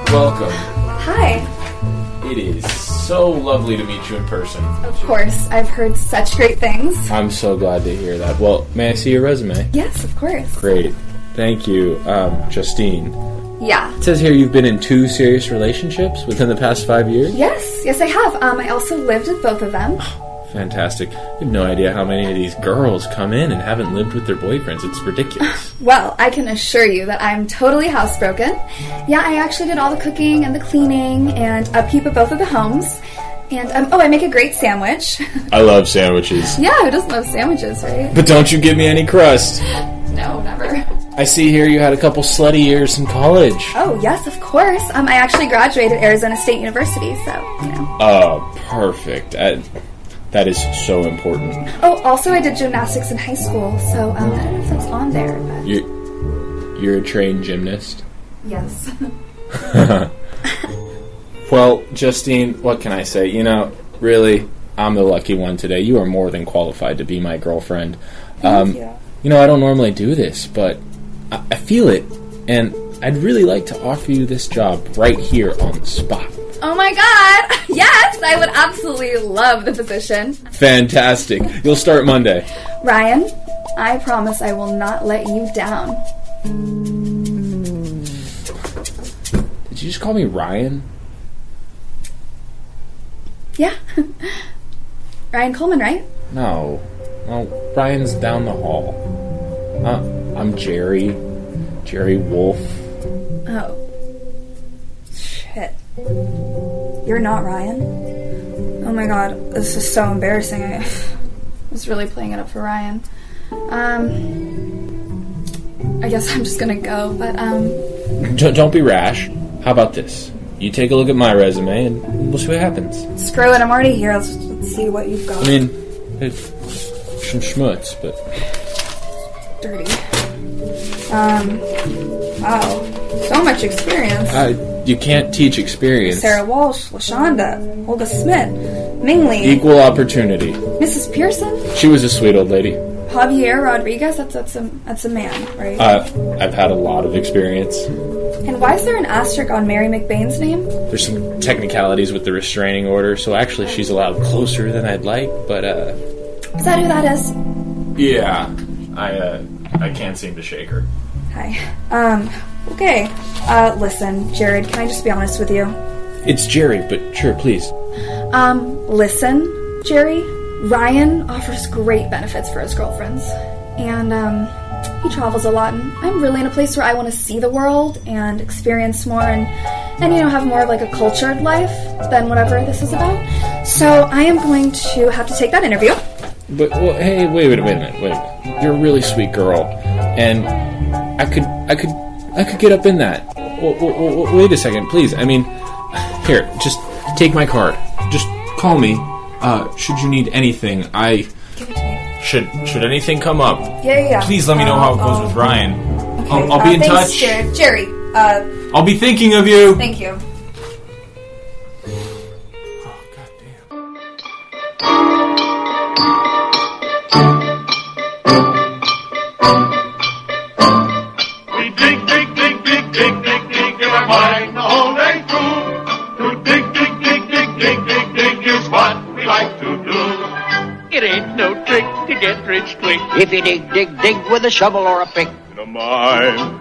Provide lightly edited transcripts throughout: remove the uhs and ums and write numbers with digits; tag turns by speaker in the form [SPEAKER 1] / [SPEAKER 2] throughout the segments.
[SPEAKER 1] Welcome.
[SPEAKER 2] Hi.
[SPEAKER 1] It is so lovely to meet you in person.
[SPEAKER 2] Of course. I've heard such great things.
[SPEAKER 1] I'm so glad to hear that. Well, may I see your resume?
[SPEAKER 2] Yes, of course.
[SPEAKER 1] Great. Thank you, Justine.
[SPEAKER 2] Yeah.
[SPEAKER 1] It says here you've been in 2 serious relationships within the past 5 years?
[SPEAKER 2] Yes, I have. I also lived with both of them.
[SPEAKER 1] Fantastic. You have no idea how many of these girls come in and haven't lived with their boyfriends. It's ridiculous.
[SPEAKER 2] Well, I can assure you that I'm totally housebroken. Yeah, I actually did all the cooking and the cleaning and upkeep of both of the homes. And, I make a great sandwich.
[SPEAKER 1] I love sandwiches.
[SPEAKER 2] Yeah, who doesn't love sandwiches, right?
[SPEAKER 1] But don't you give me any crust.
[SPEAKER 2] No, never.
[SPEAKER 1] I see here you had a couple slutty years in college.
[SPEAKER 2] Oh, yes, of course. I actually graduated Arizona State University, so, you know.
[SPEAKER 1] Oh, perfect. That is so important.
[SPEAKER 2] Oh, also I did gymnastics in high school, so I don't know if that's on there. But...
[SPEAKER 1] You're a trained gymnast?
[SPEAKER 2] Yes.
[SPEAKER 1] Well, Justine, what can I say? You know, really, I'm the lucky one today. You are more than qualified to be my girlfriend.
[SPEAKER 2] Thank you.
[SPEAKER 1] You know, I don't normally do this, but I feel it, and I'd really like to offer you this job right here on the spot.
[SPEAKER 2] Oh my god! Yes! I would absolutely love the position.
[SPEAKER 1] Fantastic. You'll start Monday.
[SPEAKER 2] Ryan, I promise I will not let you down.
[SPEAKER 1] Did you just call me Ryan?
[SPEAKER 2] Yeah. Ryan Coleman, right?
[SPEAKER 1] No. Well, Ryan's down the hall. I'm Jerry. Jerry Wolf.
[SPEAKER 2] Oh. Shit. You're not Ryan? Oh my god, this is so embarrassing. I was really playing it up for Ryan. I guess I'm just gonna go, but
[SPEAKER 1] Don't be rash. How about this? You take a look at my resume and we'll see what happens.
[SPEAKER 2] Screw it, I'm already here. Let's see what you've got.
[SPEAKER 1] I mean, it's some schmutz, but...
[SPEAKER 2] Dirty. Wow. So much experience.
[SPEAKER 1] You can't teach experience.
[SPEAKER 2] Sarah Walsh, LaShonda, Olga Smith, Ming Lee.
[SPEAKER 1] Equal opportunity.
[SPEAKER 2] Mrs. Pearson?
[SPEAKER 1] She was a sweet old lady.
[SPEAKER 2] Javier Rodriguez? That's a man, right?
[SPEAKER 1] I've had a lot of experience.
[SPEAKER 2] And why is there an asterisk on Mary McBain's name?
[SPEAKER 1] There's some technicalities with the restraining order, so actually she's allowed closer than I'd like, but
[SPEAKER 2] Is that who that is?
[SPEAKER 1] Yeah. I can't seem to shake her.
[SPEAKER 2] Hi. Okay. Listen, Jared, can I just be honest with you?
[SPEAKER 1] It's Jerry, but sure, please.
[SPEAKER 2] Listen, Jerry, Ryan offers great benefits for his girlfriends. And, he travels a lot, and I'm really in a place where I want to see the world and experience more and you know, have more of like a cultured life than whatever this is about. So I am going to have to take that interview.
[SPEAKER 1] But, well, hey, wait a minute. You're a really sweet girl, and I could get up in that. Wait a second, please. I mean, here, just take my card. Just call me. Should you need anything,
[SPEAKER 2] Give it to me.
[SPEAKER 1] Should anything come up?
[SPEAKER 2] Yeah.
[SPEAKER 1] Please let me know how it goes with Ryan.
[SPEAKER 2] Okay.
[SPEAKER 1] I'll be in
[SPEAKER 2] thanks,
[SPEAKER 1] touch.
[SPEAKER 2] Jared. Jerry,
[SPEAKER 1] I'll be thinking of you.
[SPEAKER 2] thank you.
[SPEAKER 1] Oh, goddamn.
[SPEAKER 3] We dig in our mind the whole day through. To dig is what we like to do.
[SPEAKER 4] It ain't no trick to get rich quick.
[SPEAKER 5] If you dig with a shovel or a pick.
[SPEAKER 3] In a mine,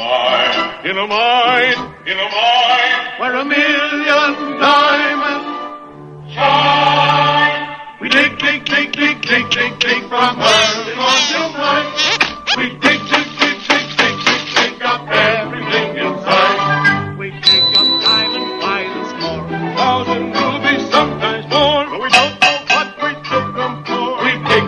[SPEAKER 3] where a million diamonds shine. We dig from early morning till night. We dig up everything inside. We dig up diamond files for 1,000 rubies, sometimes more. But we don't know what we took them for. We dig.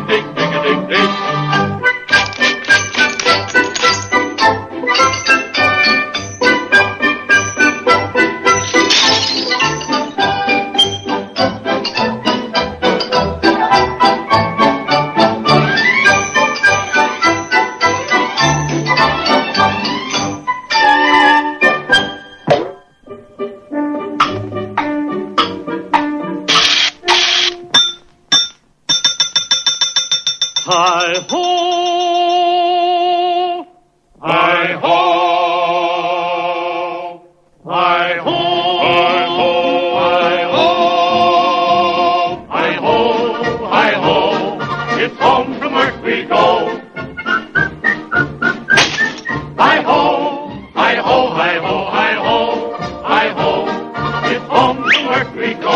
[SPEAKER 3] Hi-ho, hi-ho, hi-ho, hi-ho, hi-ho, it's home to work we go.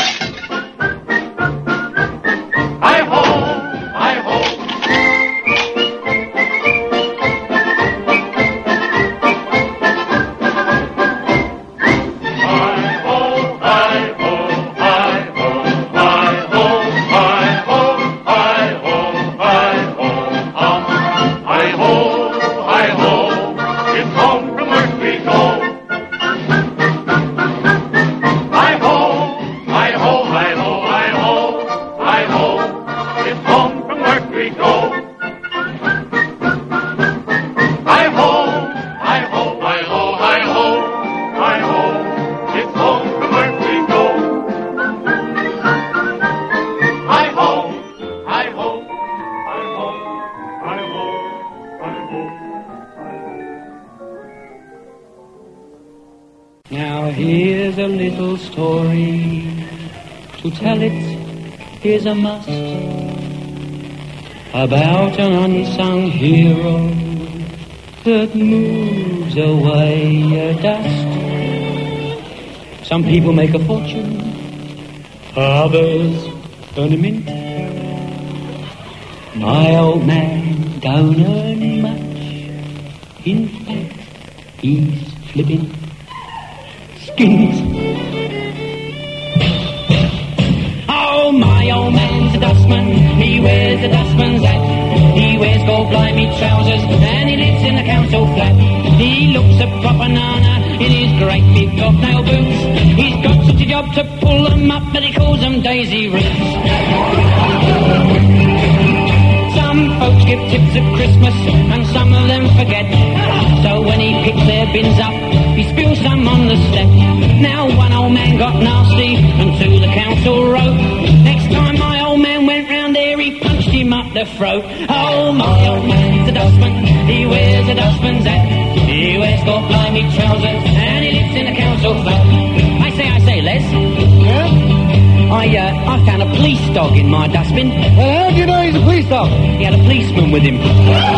[SPEAKER 3] Hi-ho, hi-ho.
[SPEAKER 6] Now here's a little story, to tell it is a must, about an unsung hero that moves away a dust. Some people make a fortune, others earn a mint. My old man don't earn much, in fact he's flipping skins. Oh, my old man's a dustman, he wears a dustman's hat. He wears gold blimey trousers and he lives in the council flat. He looks a proper nana in his great big bobtail boots. He's got such a job to pull them up that he calls them daisy roots. Some folks give tips at Christmas and some of them forget. So when he picks their bins up, he spills some on the step. Now one old man got nasty and to the council wrote, next time my old man went round there he punched him up the throat. Oh, my old man's a dustman, he wears a dustman's hat. He wears gold blimey trousers and he lives in the council flat. I say, Les.
[SPEAKER 7] Yeah?
[SPEAKER 6] I found a police dog in my dustbin.
[SPEAKER 7] How do you know he's a police dog?
[SPEAKER 6] He had a policeman with him.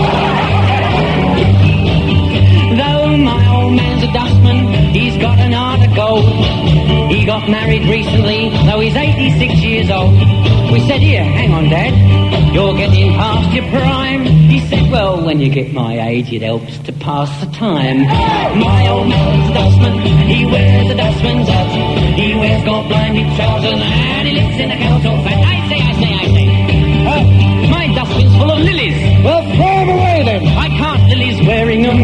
[SPEAKER 6] Though my old man's a dustman, he's got an heart of gold. He got married recently, though he's 86 years old. We said, here, hang on, Dad, you're getting past your prime. He said, well, when you get my age, it helps to pass the time. My old man's a dustman, he wears a dustman's hat. He wears gold blimey trousers and he lives in a council flat. I say. My dustbin's full of lilies.
[SPEAKER 7] Well, throw them away then.
[SPEAKER 6] I can't, Lily's wearing them.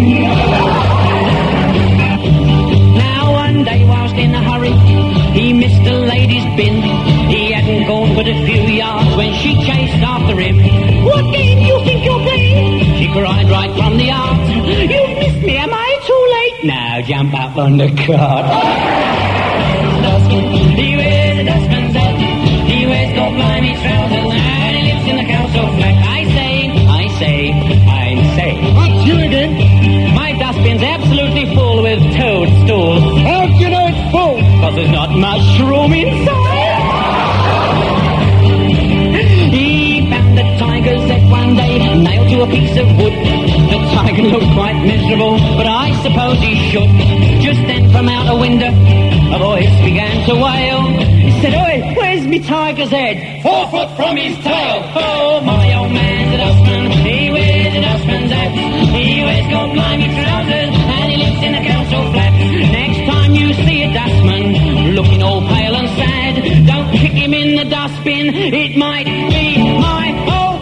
[SPEAKER 6] Now one day whilst in a hurry, he missed a lady's bin. He hadn't gone but a few yards when she chased after him. What game do you think you're playing? She cried right from the arts. You've missed me, am I too late? Now jump up on the cart. He wears a dustman's hat. He wears gold blimey trousers and he lives in the council flat. I say.
[SPEAKER 7] What's you again?
[SPEAKER 6] My dustbin's absolutely full with toadstools.
[SPEAKER 7] How do you know it's full?
[SPEAKER 6] Because there's not much room inside. He found a tiger's head one day, nailed to a piece of wood. The tiger looked quite miserable, but I suppose he should. Just then from out a window, a voice began to wail. He said, oi, where's me tiger's head? 4 foot from his tail. Oh, my old man's a dustman, he wears a dustman's hat. He wears gold blimey trousers and he lives in a council flat. Next time you see a dustman looking all pale and sad, don't kick him in the dustbin, it might be my old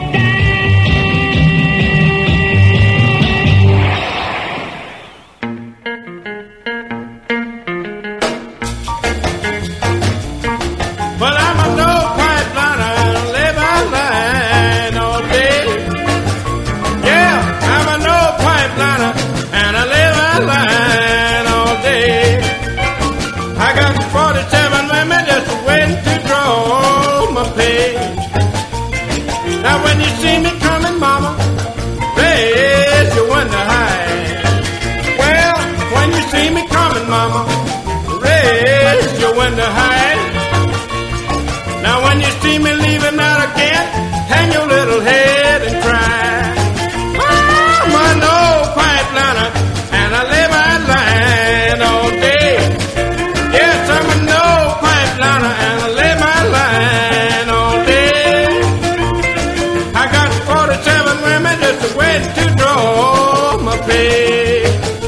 [SPEAKER 3] Well, I'm a no-pipe liner, live on line all day. Yeah, I'm a no-pipe liner, and I live on line all day. I got 47 women just waiting to draw my pay. Now when you see me coming, mama, raise your window high. Well, when you see me coming, mama, raise your window high. Now when you see me leaving out again, hang your little head and cry. I'm a no pipe liner, play.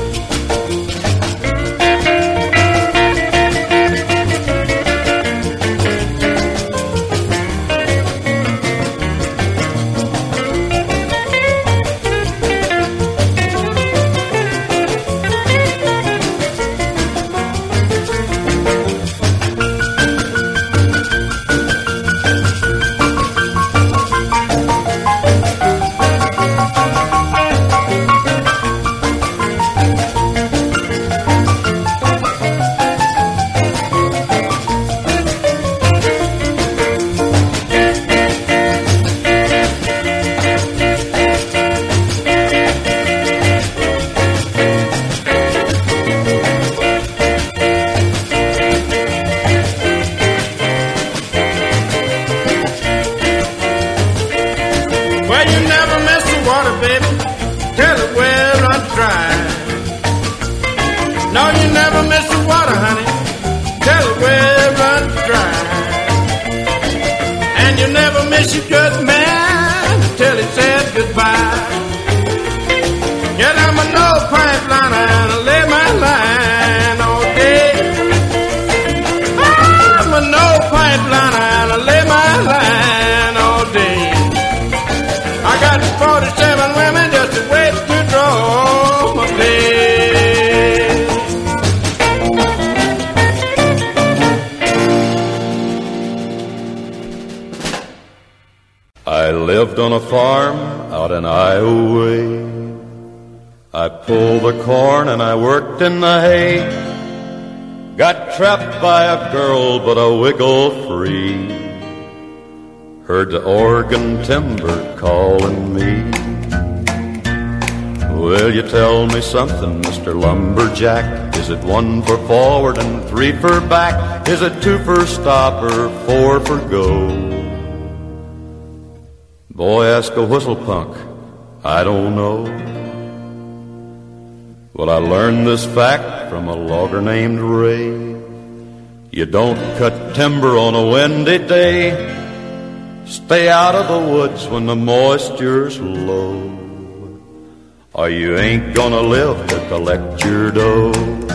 [SPEAKER 3] Well, you never miss the water, baby, till it will run dry. No, you never miss the water, honey, till it will run dry. And you never miss your good man till he says goodbye. Yeah, I'm a no pipeliner and I lay my line all day. I'm a no pipeliner and I lay my line all day. I got 47 women just to wait to draw my pay.
[SPEAKER 8] I lived on a farm out in Iowa. I pulled the corn and I worked in the hay. Got trapped by a girl but I wiggled free. Heard the Oregon timber calling me. Will you tell me something, Mr. Lumberjack? Is it 1 for forward and 3 for back? Is it 2 for stop or 4 for go? Boy, ask a whistle punk, I don't know. Well, I learned this fact from a logger named Ray. You don't cut timber on a windy day. Stay out of the woods when the moisture's low, or you ain't gonna live to collect your dough.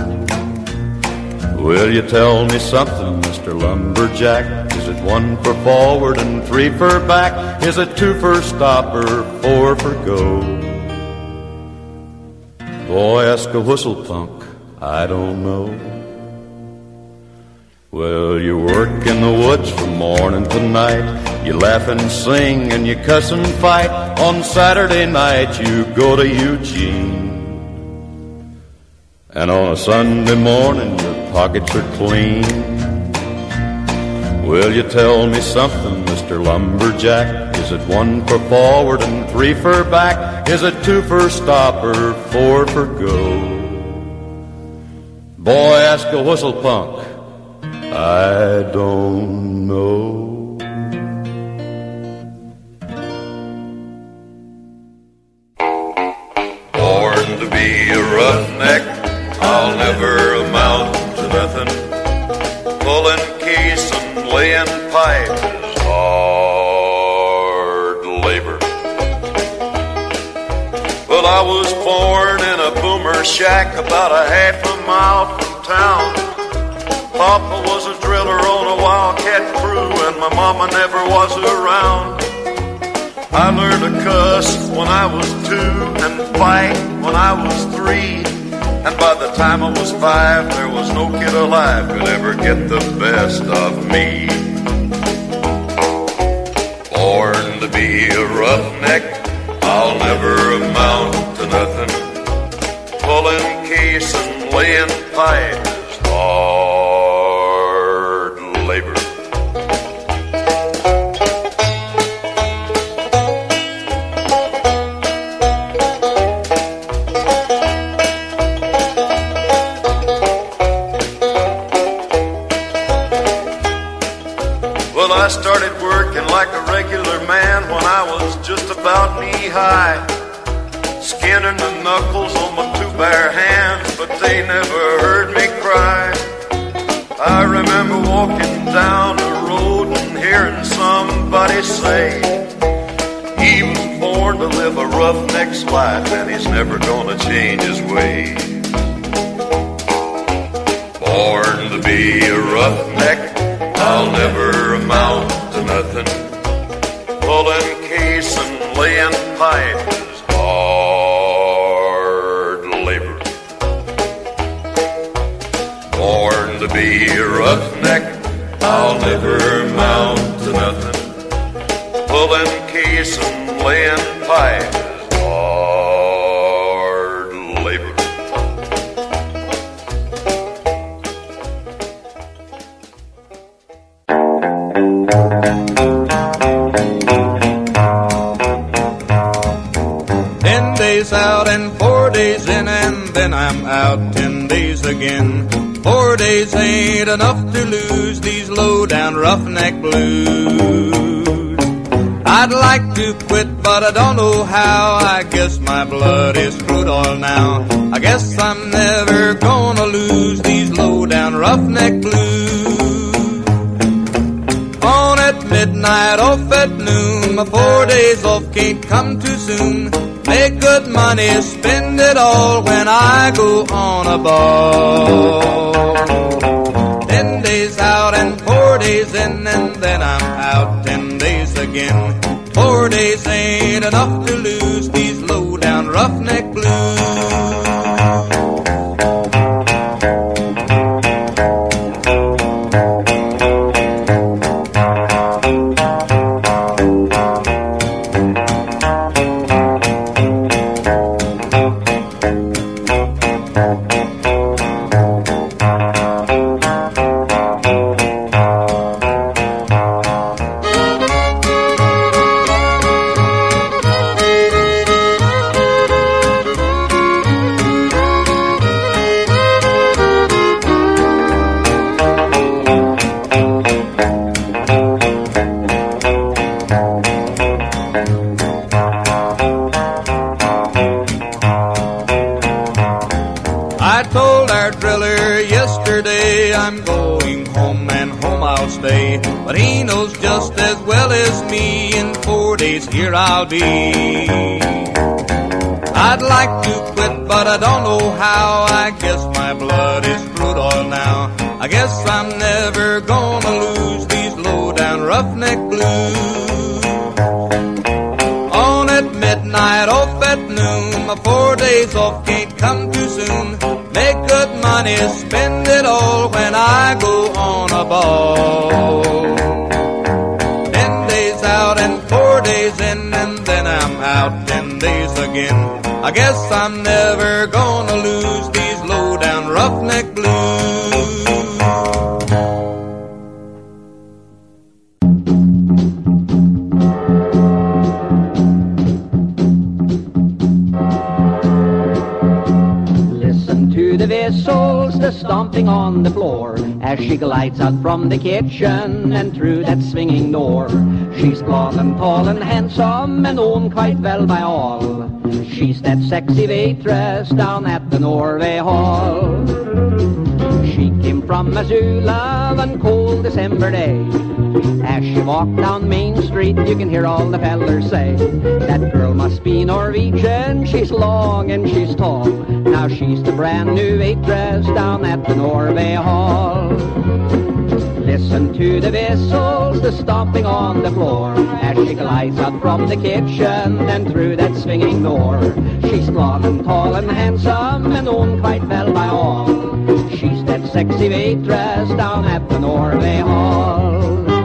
[SPEAKER 8] Will you tell me something, Mr. Lumberjack? Is it 1 for forward and 3 for back? Is it 2 for stop or 4 for go? Boy, ask a whistle punk, I don't know. Well, you work in the woods from morning to night. You laugh and sing and you cuss and fight. On Saturday night you go to Eugene, and on a Sunday morning your pockets are clean. Will you tell me something, Mr. Lumberjack? Is it 1 for forward and 3 for back? Is it 2 for stop or 4 for go? Boy, ask a whistle punk, I don't know. Born to be a roughneck, I'll never amount to nothing. Pulling keys and laying pipe is hard labor. Well, I was born in a boomer shack about a half a mile from town. Papa was a driller on a wildcat crew, and my mama never was around. I learned to cuss when I was 2 and fight when I was 3. And by the time I was 5, there was no kid alive could ever get the best of me. Born to be a roughneck, I'll never amount to nothing. Pulling case and laying pipe is hard labor. Well, I started working like a regular man when I was just about knee-high, skinning the knuckles on my 2 bare hands, but they never heard me cry. I remember walking down the road and hearing somebody say he was born born to live a roughneck's life, and he's never gonna change his way. Born to be a roughneck, I'll never amount to nothing. Pulling case and laying pipe is hard labor. Born to be a roughneck, I'll never amount to nothing. Pulling case and laying pipe is hard labor.
[SPEAKER 9] Out and 4 days in, and then I'm out 10 days again. 4 days ain't enough to lose these low-down roughneck blues. I'd like to quit, but I don't know how. I guess my blood is crude oil now. I guess I'm never gonna lose these low-down roughneck blues. On at midnight, off at noon, my 4 days off can't come too soon. Make good money, spend it all when I go on a ball. 10 days out and 4 days in, and then I'm out 10 days again. 4 days ain't enough to lose these low-down roughneck blues. But he knows just as well as me, in 4 days here I'll be. I'd like to quit, but I don't know how. I guess my blood is crude oil now. I guess I'm never gonna lose these low-down roughneck blues. On at midnight, off at noon, my 4 days off can't come too soon. Make good money, spend it all when I go on a ball. 10 days out and 4 days in, and then I'm out 10 days again. I guess I'm never gonna lose these low-down roughneck blues.
[SPEAKER 6] The whistles, the stomping on the floor, as she glides out from the kitchen and through that swinging door. She's blonde and tall and handsome and known quite well by all. She's that sexy waitress down at the Norway Hall. She came from Missoula one cold December day. As she walked down Main Street, you can hear all the fellers say, that girl must be Norwegian, she's long and she's tall. Now she's the brand new waitress down at the Norway Hall. Listen to the whistles, the stomping on the floor, as she glides out from the kitchen and through that swinging door. She's blonde and tall and handsome and known quite well by all. She's that sexy waitress down at the Norway Hall.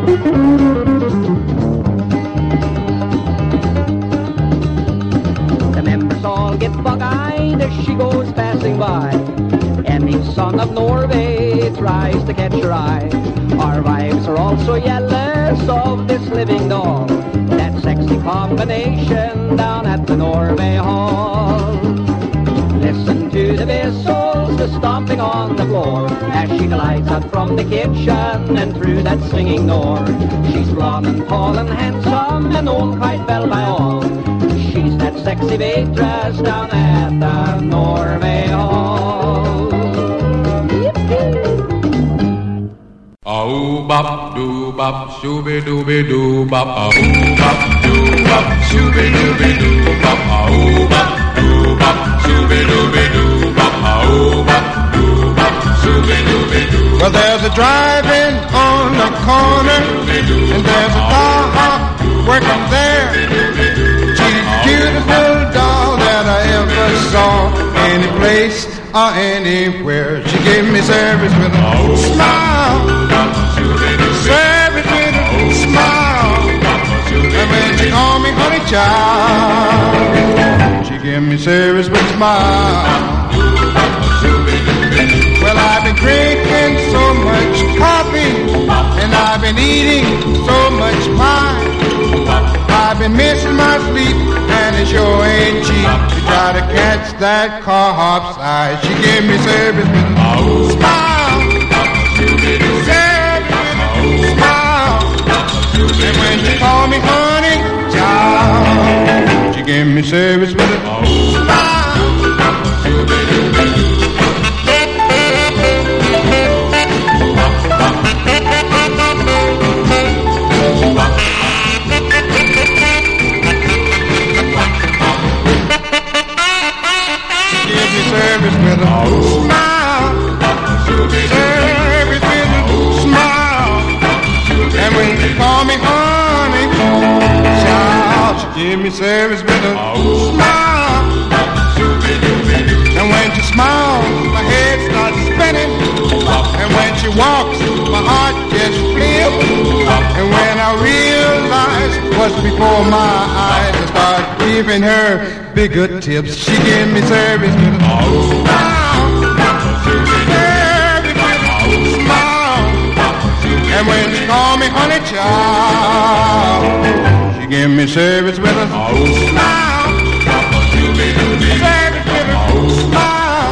[SPEAKER 6] The members all get bug-eyed as she goes passing by. Any son of Norway tries to catch her eye. Our wives are also jealous of this living doll, that sexy combination down at the Norway Hall. Listen to the whistles, the stomping on the floor, as she glides out from the kitchen and through that swinging door. She's blonde and tall and handsome and known quite well by all. She's that sexy waitress down at the Norway Hall.
[SPEAKER 3] Oh, bop, doo, bop, shooby, dooby, doo, bop, oh, bop, doo. Doo-bop, shooby-dooby-doo-bop, ah-oo-bop, doo-bop, shooby-dooby-doo-bop, ah-oo-bop, doo-bop, shooby-dooby-doo.
[SPEAKER 9] Well, there's a drive-in on the corner, and there's a car working there. She's the cutest little doll that I ever saw, any place or anywhere. She gave me service with a smile, service with a smile, and when she called me honey child, she gave me service with a smile. Well, I've been drinking so much coffee, and I've been eating so much pie. I've been missing my sleep, and it sure ain't cheap to try to catch that car hop's eye. She gave me service with a smile, service with a smile, and when she called me honey child, she gave me service with a smile. Service with a smile, service with a smile, and when she called me honey child, she gave me service with a smile, and when she smiles, my head starts spinning, and when she walks, my heart gets filled, and when I realize what's before my eyes, I start giving her bigger tips. She gave me service with a smile, service with a smile, and when she called me honey child, she gave me service with a smile, service with a smile.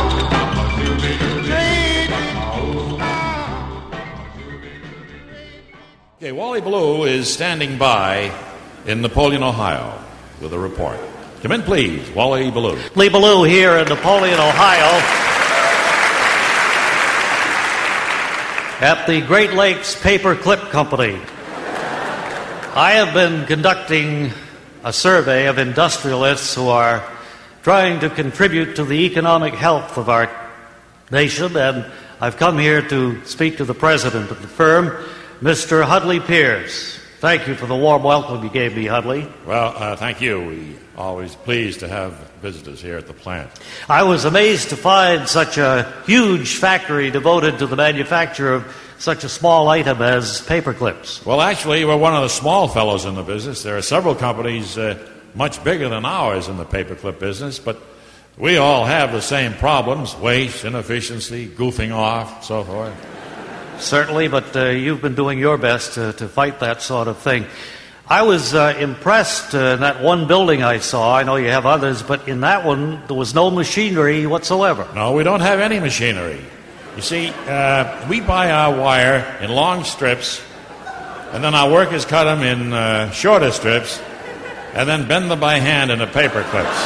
[SPEAKER 10] Okay, Wally Ballou is standing by in Napoleon, Ohio, with a report. Come in, please, Wally Ballou.
[SPEAKER 11] Lee Ballou here in Napoleon, Ohio, at the Great Lakes Paper Clip Company. I have been conducting a survey of industrialists who are trying to contribute to the economic health of our nation, and I've come here to speak to the president of the firm, Mr. Hudley Pierce. Thank you for the warm welcome you gave me, Hudley.
[SPEAKER 10] Well, thank you. We're always pleased to have visitors here at the plant.
[SPEAKER 11] I was amazed to find such a huge factory devoted to the manufacture of such a small item as paper clips.
[SPEAKER 10] Well, actually, we're one of the small fellows in the business. There are several companies much bigger than ours in the paperclip business, but we all have the same problems: waste, inefficiency, goofing off, so forth.
[SPEAKER 11] Certainly, but you've been doing your best to fight that sort of thing. I was impressed in that one building I saw. I know you have others, but in that one, there was no machinery whatsoever.
[SPEAKER 10] No, we don't have any machinery. You see, we buy our wire in long strips, and then our workers cut them in shorter strips, and then bend them by hand into paper clips.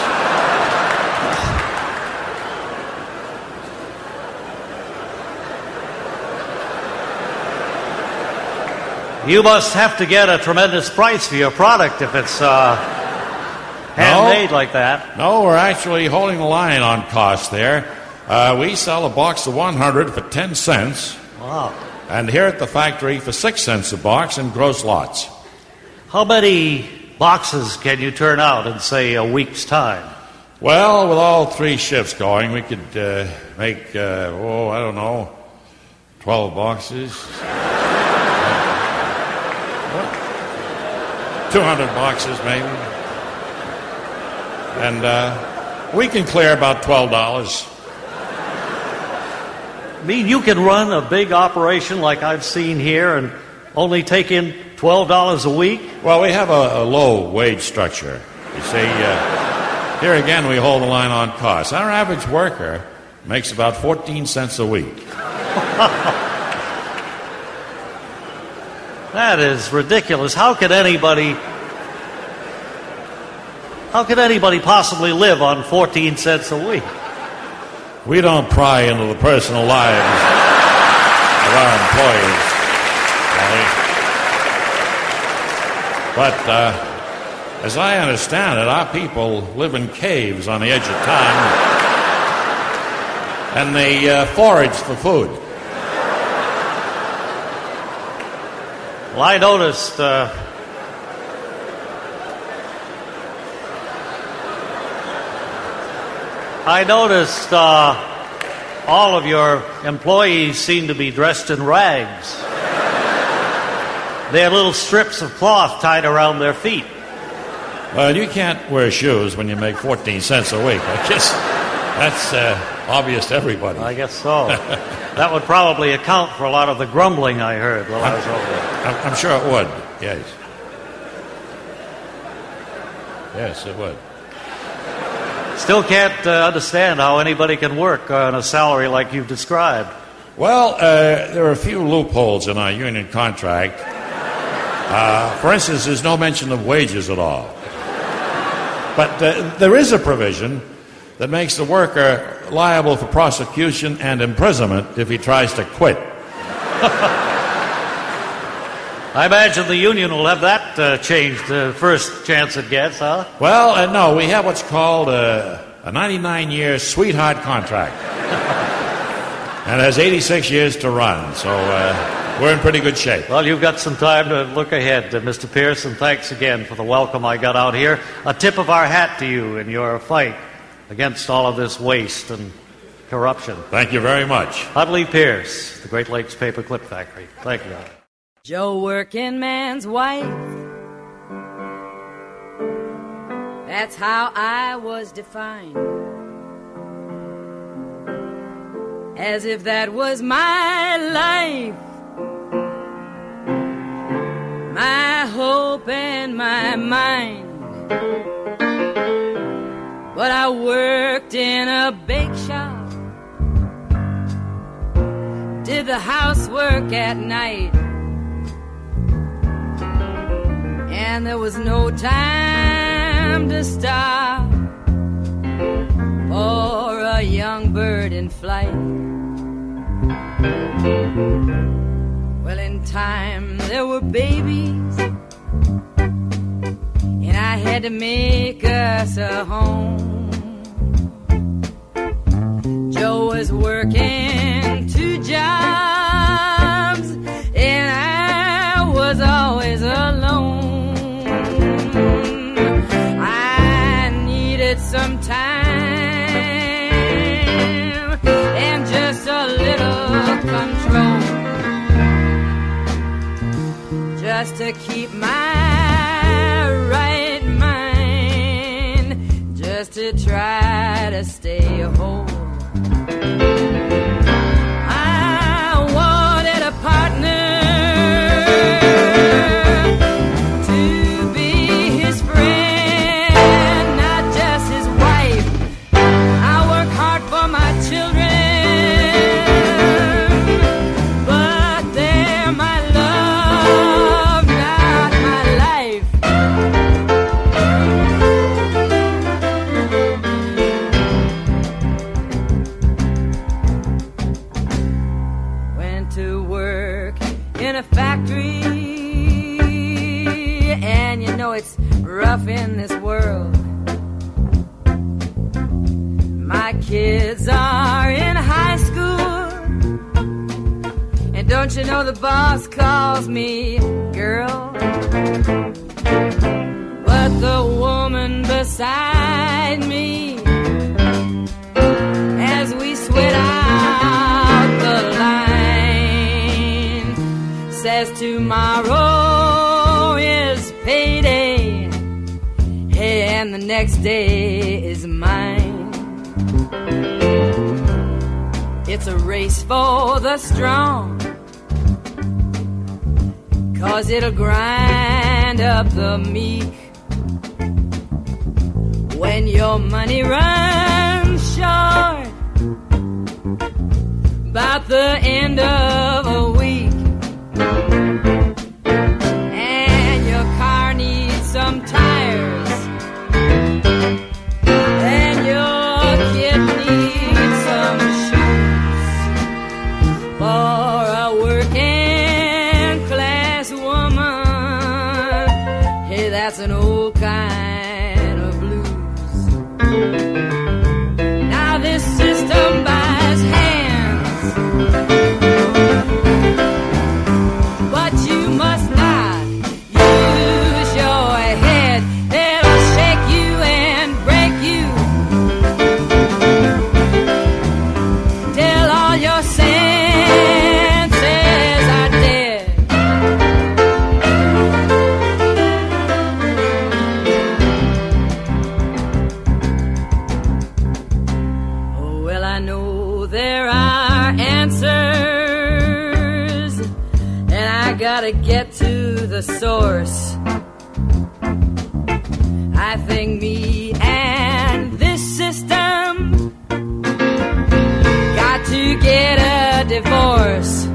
[SPEAKER 11] You must have to get a tremendous price for your product if it's handmade like that.
[SPEAKER 10] No, we're actually holding the line on cost there. We sell a box of 100 for 10 cents.
[SPEAKER 11] Wow.
[SPEAKER 10] And here at the factory for 6 cents a box in gross lots.
[SPEAKER 11] How many boxes can you turn out in, say, a week's time?
[SPEAKER 10] Well, with all 3 shifts going, we could make, 12 boxes. 200 boxes, maybe. And we can clear about $12.
[SPEAKER 11] I mean, you can run a big operation like I've seen here and only take in $12 a week?
[SPEAKER 10] Well, we have a low wage structure. You see, here again we hold the line on costs. Our average worker makes about 14 cents a week.
[SPEAKER 11] That is ridiculous. How could anybody possibly live on 14 cents a week?
[SPEAKER 10] We don't pry into the personal lives of our employees. But As I understand it, our people live in caves on the edge of town, and they forage for food.
[SPEAKER 11] Well, I noticed all of your employees seem to be dressed in rags. They had little strips of cloth tied around their feet.
[SPEAKER 10] Well, you can't wear shoes when you make 14 cents a week. I guess that's obvious to everybody.
[SPEAKER 11] I guess so. That would probably account for a lot of the grumbling I heard while I was over there.
[SPEAKER 10] I'm sure it would, yes. Yes, it would.
[SPEAKER 11] Still can't understand how anybody can work on a salary like you've described.
[SPEAKER 10] Well, there are a few loopholes in our union contract. For instance, there's no mention of wages at all. But there is a provision that makes the worker liable for prosecution and imprisonment if he tries to quit.
[SPEAKER 11] I imagine the union will have that changed the first chance it gets, huh?
[SPEAKER 10] Well, no, we have what's called a 99-year sweetheart contract. And it has 86 years to run, so we're in pretty good shape.
[SPEAKER 11] Well, you've got some time to look ahead, Mr. Pierce, and thanks again for the welcome I got out here. A tip of our hat to you in your fight against all of this waste and corruption.
[SPEAKER 10] Thank you very much.
[SPEAKER 11] Hudley Pierce, the Great Lakes Paperclip Factory. Thank you.
[SPEAKER 12] Joe, working man's wife. That's how I was defined. As if that was my life, my hope and my mind. But I worked in a bake shop, did the housework at night, and there was no time to stop for a young bird in flight. Well, in time there were babies, and I had to make us a home. Joe was working 2 jobs, and I was always alone. I needed some time and just a little control, just to keep my right mind, just to try to stay whole. I wanted a partner to be his friend, not just his wife. I work hard for my children, but they're my love, not my life. Went to work in a factory, and you know it's rough in this world. My kids are in high school, and don't you know the boss calls me girl? But the woman beside me, as we sweat out the line, says tomorrow is payday, hey, and the next day is mine. It's a race for the strong, 'cause it'll grind up the meek. When your money runs short, about the end of a week, and your car needs some tires, and your kid needs some shoes, for a working class woman, hey, that's an old kind I know there are answers, and I gotta get to the source. I think me and this system got to get a divorce.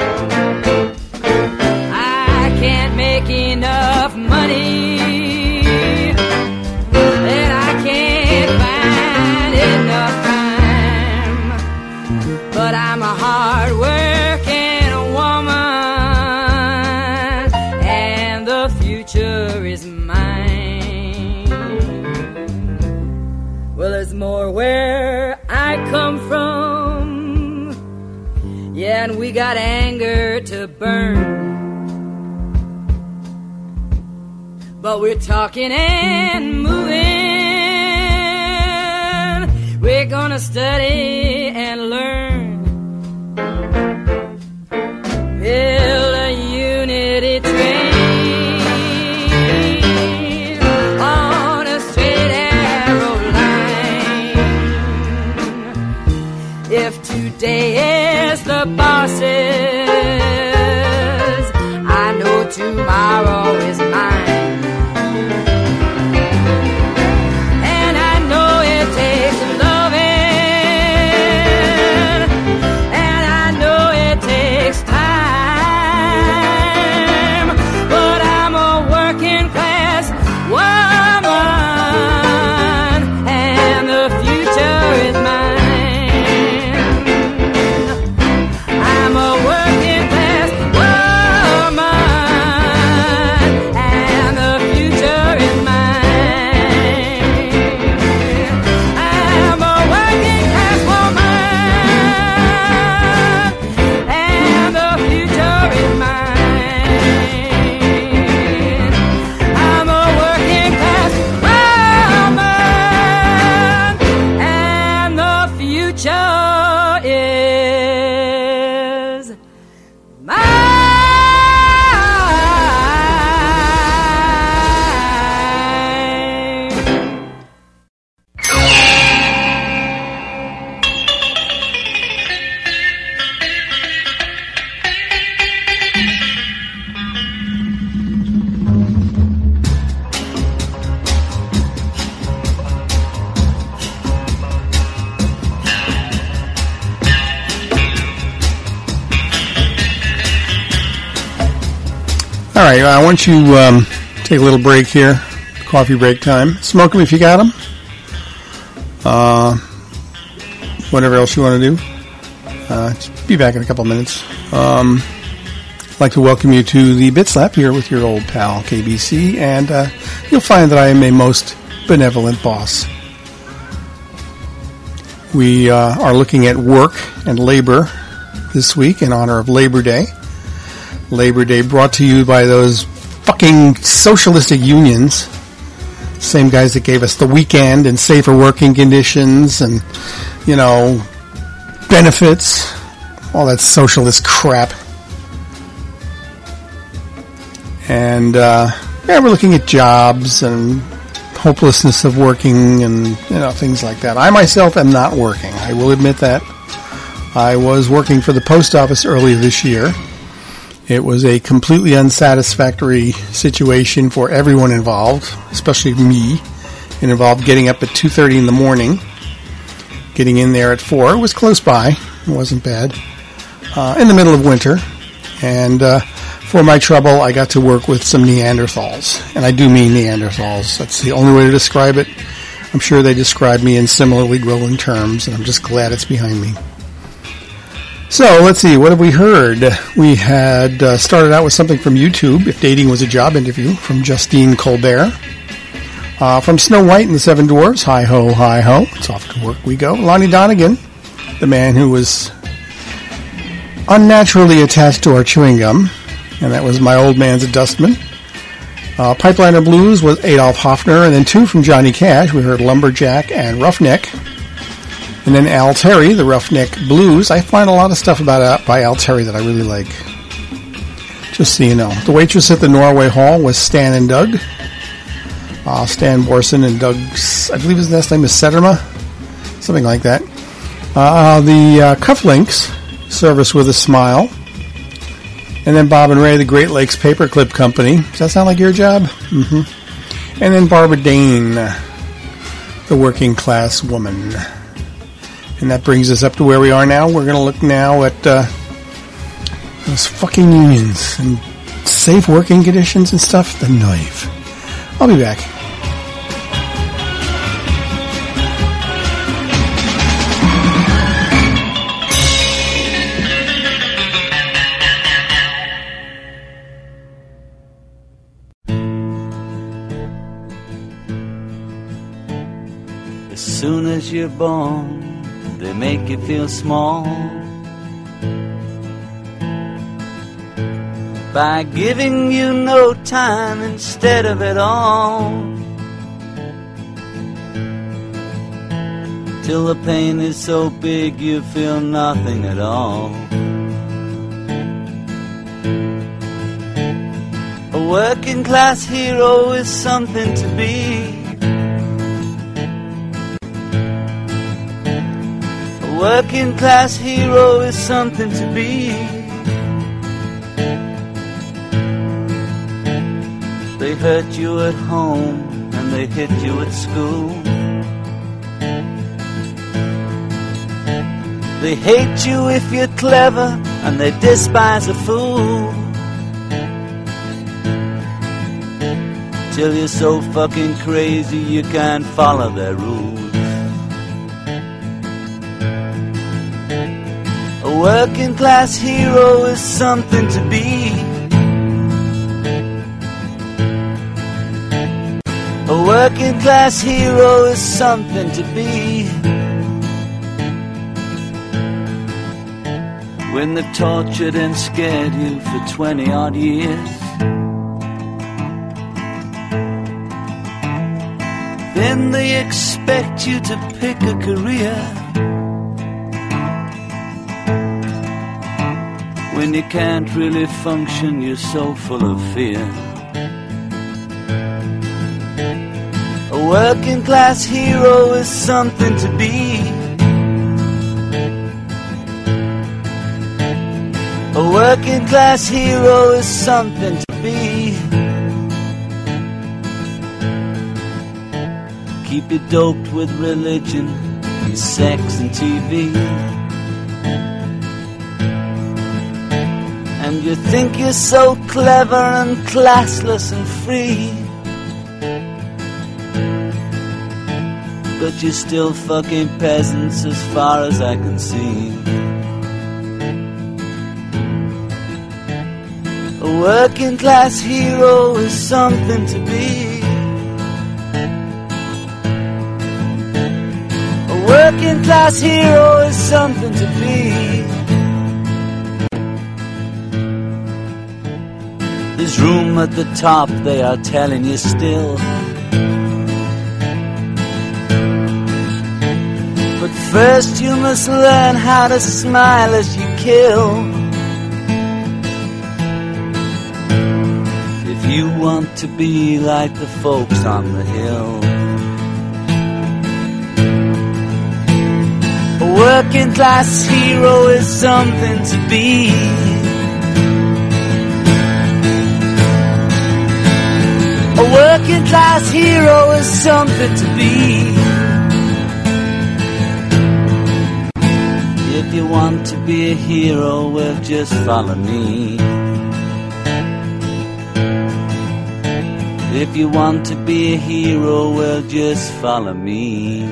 [SPEAKER 12] I can't make enough money, and I can't find enough time, but I'm a hard-working woman, and the future is mine. Well, there's more where I come from, yeah, and we got anger to burn. But we're talking and moving. We're gonna study and learn. Build a unity train on a straight arrow line. If today is the boss's, I know tomorrow is mine.
[SPEAKER 13] All right, I want you take a little break here, coffee break time. Smoke them if you got them. Whatever else you want to do. Just be back in a couple of minutes. I'd like to welcome you to the Bit Slap here with your old pal KBC, and you'll find that I am a most benevolent boss. We are looking at work and labor this week in honor of Labor Day. Labor Day brought to you by those fucking socialistic unions. Same guys that gave us the weekend and safer working conditions and, you know, benefits. All that socialist crap. And, we're looking at jobs and hopelessness of working and, you know, things like that. I myself am not working. I will admit that. I was working for the post office earlier this year. It was a completely unsatisfactory situation for everyone involved, especially me. It involved getting up at 2:30 in the morning, getting in there at 4. It was close by. It wasn't bad. In the middle of winter. And for my trouble, I got to work with some Neanderthals. And I do mean Neanderthals. That's the only way to describe it. I'm sure they describe me in similarly glowing terms, and I'm just glad it's behind me. So, let's see, what have we heard? We had started out with something from YouTube, If Dating Was a Job Interview, from Justine Colbert. From Snow White and the Seven Dwarfs, Hi Ho, Hi Ho. It's off to work we go. Lonnie Donegan, the man who was unnaturally attached to our chewing gum, and that was My Old Man's a Dustman. Pipeliner Blues was Adolf Hoffner, and then two from Johnny Cash. We heard Lumberjack and Roughneck. And then Al Terry, the Roughneck Blues. I find a lot of stuff by Al Terry that I really like. Just so you know. The Waitress at the Norway Hall was Stan and Doug. Stan Borson and Doug's, I believe his last name is Sederma. Something like that. The cufflinks, Service with a Smile. And then Bob and Ray, the Great Lakes Paperclip Company. Does that sound like your job? Mm-hmm. And then Barbara Dane, the Working Class Woman. And that brings us up to where we are now. We're going to look now at those fucking unions and safe working conditions and stuff. The knife. I'll be back.
[SPEAKER 14] As soon as you're born, they make you feel small by giving you no time instead of it all, till the pain is so big you feel nothing at all. A working class hero is something to be. A working class hero is something to be. They hurt you at home and they hit you at school. They hate you if you're clever and they despise a fool, till you're so fucking crazy you can't follow their rules. A working class hero is something to be. A working class hero is something to be. When they've tortured and scared you for 20 odd years, then they expect you to pick a career. When you can't really function, you're so full of fear. A working class hero is something to be. A working class hero is something to be. Keep you doped with religion and sex and TV, and you think you're so clever and classless and free, but you're still fucking peasants as far as I can see. A working class hero is something to be. A working class hero is something to be. There's room at the top, they are telling you still, but first you must learn how to smile as you kill. If you want to be like the folks on the hill. A working class hero is something to be. A working class hero is something to be. If you want to be a hero, well, just follow me. If you want to be a hero, well, just follow me.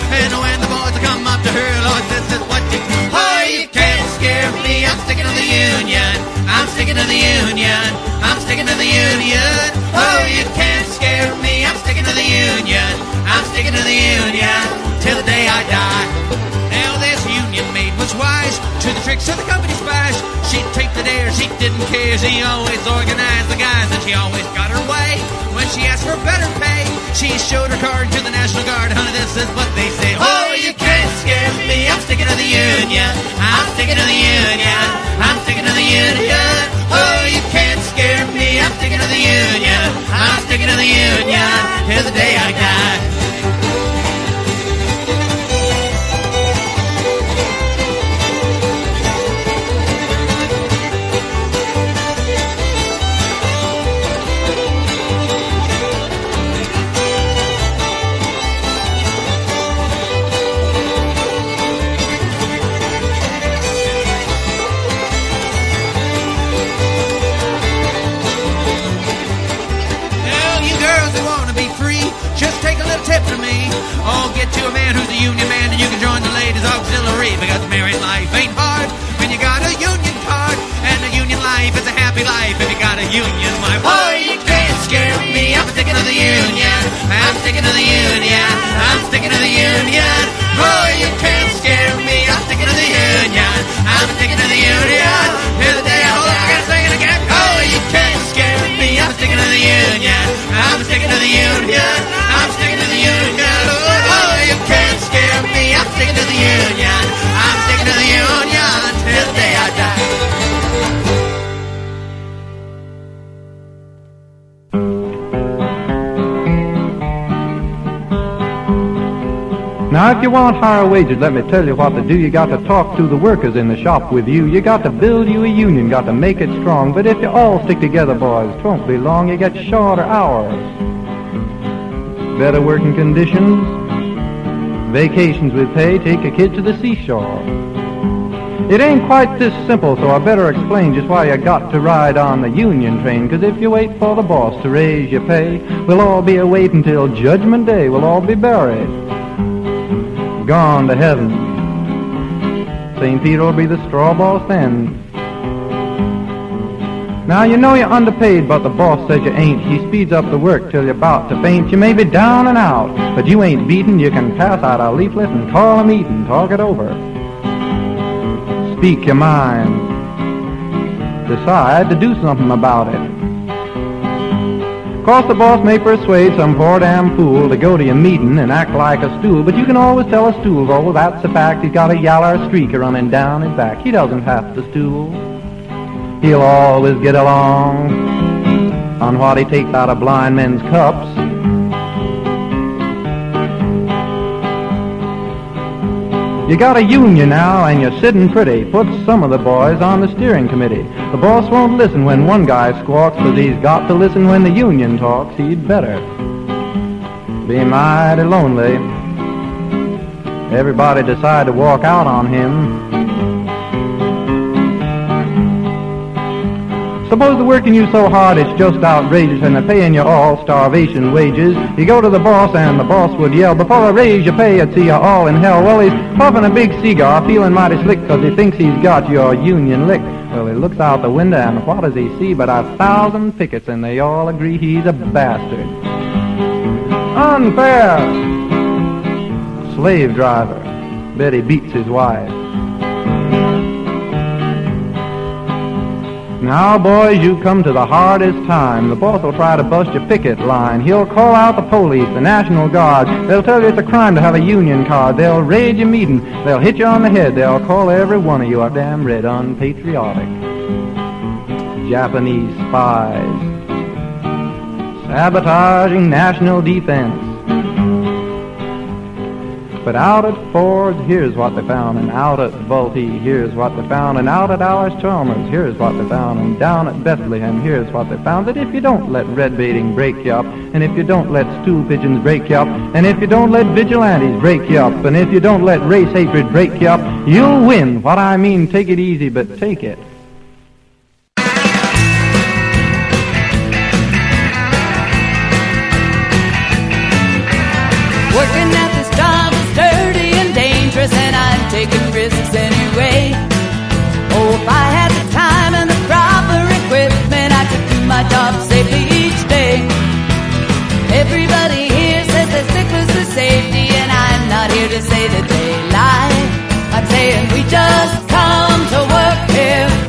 [SPEAKER 15] I'm sticking to the union. dare, she didn't care. She always organized the guys, and she always got her way. When she asked for better pay, she showed her card to the National Guard. Honey, this is what they say. Oh, you can't scare me. I'm sticking to the Union. I'm sticking to the Union. I'm sticking to the Union. Oh, you can't scare me. I'm sticking to the Union. I'm sticking to the Union till the day I die. Tip from me. Oh, get to a man who's a union man, and you can join the ladies' auxiliary, because married life ain't hard when you got a union card, and a union life is a happy life if you got a union wife. Oh, you can't scare me. I'm sticking to the union. I'm sticking to the union. I'm sticking to the union. Oh, you can't scare me. I'm sticking to the union. I'm sticking to the union till the day I hope I gotta sing it again. Oh, you can't scare me. I'm sticking to the union. I'm sticking to the union. I'm sticking to the union. Oh, you can't scare me. I'm sticking to the union. I'm sticking to the union till the day I die.
[SPEAKER 16] Now, if you want higher wages, let me tell you what to do. You got to talk to the workers in the shop with you. You got to build you a union, got to make it strong. But if you all stick together, boys, it won't be long. You get shorter hours, better working conditions, vacations with pay, take a kid to the seashore. It ain't quite this simple, so I better explain just why you got to ride on the union train. 'Cause if you wait for the boss to raise your pay, we'll all be awaiting till Judgment Day. We'll all be buried, gone to heaven. St. Peter will be the straw boss then. Now, you know you're underpaid, but the boss says you ain't. He speeds up the work till you're about to faint. You may be down and out, but you ain't beaten. You can pass out a leaflet and call a meeting, talk it over. Speak your mind. Decide to do something about it. Of course, the boss may persuade some poor damn fool to go to your meeting and act like a stool, but you can always tell a stool, oh, that's a fact. He's got a yaller streak running down his back. He doesn't have to stool. He'll always get along on what he takes out of blind men's cups. You got a union now and you're sitting pretty. Put some of the boys on the steering committee. The boss won't listen when one guy squawks, 'cause he's got to listen when the union talks. He'd better be mighty lonely. Everybody decide to walk out on him. Suppose they're working you so hard it's just outrageous, and they're paying you all starvation wages. You go to the boss and the boss would yell, before I raise your pay I'd see you all in hell. Well, he's puffing a big cigar, feeling mighty slick, 'cause he thinks he's got your union licked. Well, he looks out the window and what does he see but 1,000 pickets, and they all agree he's a bastard. Unfair! Slave driver. Bet he beats his wife. Now, boys, you come to the hardest time. The boss will try to bust your picket line. He'll call out the police, the National Guard. They'll tell you it's a crime to have a union card. They'll raid your meeting. They'll hit you on the head. They'll call every one of you a damn red unpatriotic. Japanese spies. Sabotaging national defense. But out at Ford's, here's what they found, and out at Vultee, here's what they found, and out at Allis-Chalmers, here's what they found, and down at Bethlehem, here's what they found. That if you don't let red baiting break you up, and if you don't let stool pigeons break you up, and if you don't let vigilantes break you up, and if you don't let race hatred break you up, you'll win. What I mean, take it easy, but take it.
[SPEAKER 12] Working at this job is dirty and dangerous, and I'm taking risks anyway. Oh, if I had the time and the proper equipment, I could do my job safely each day. Everybody here says they're sticklers for safety, and I'm not here to say that they lie. I'm saying we just come to work here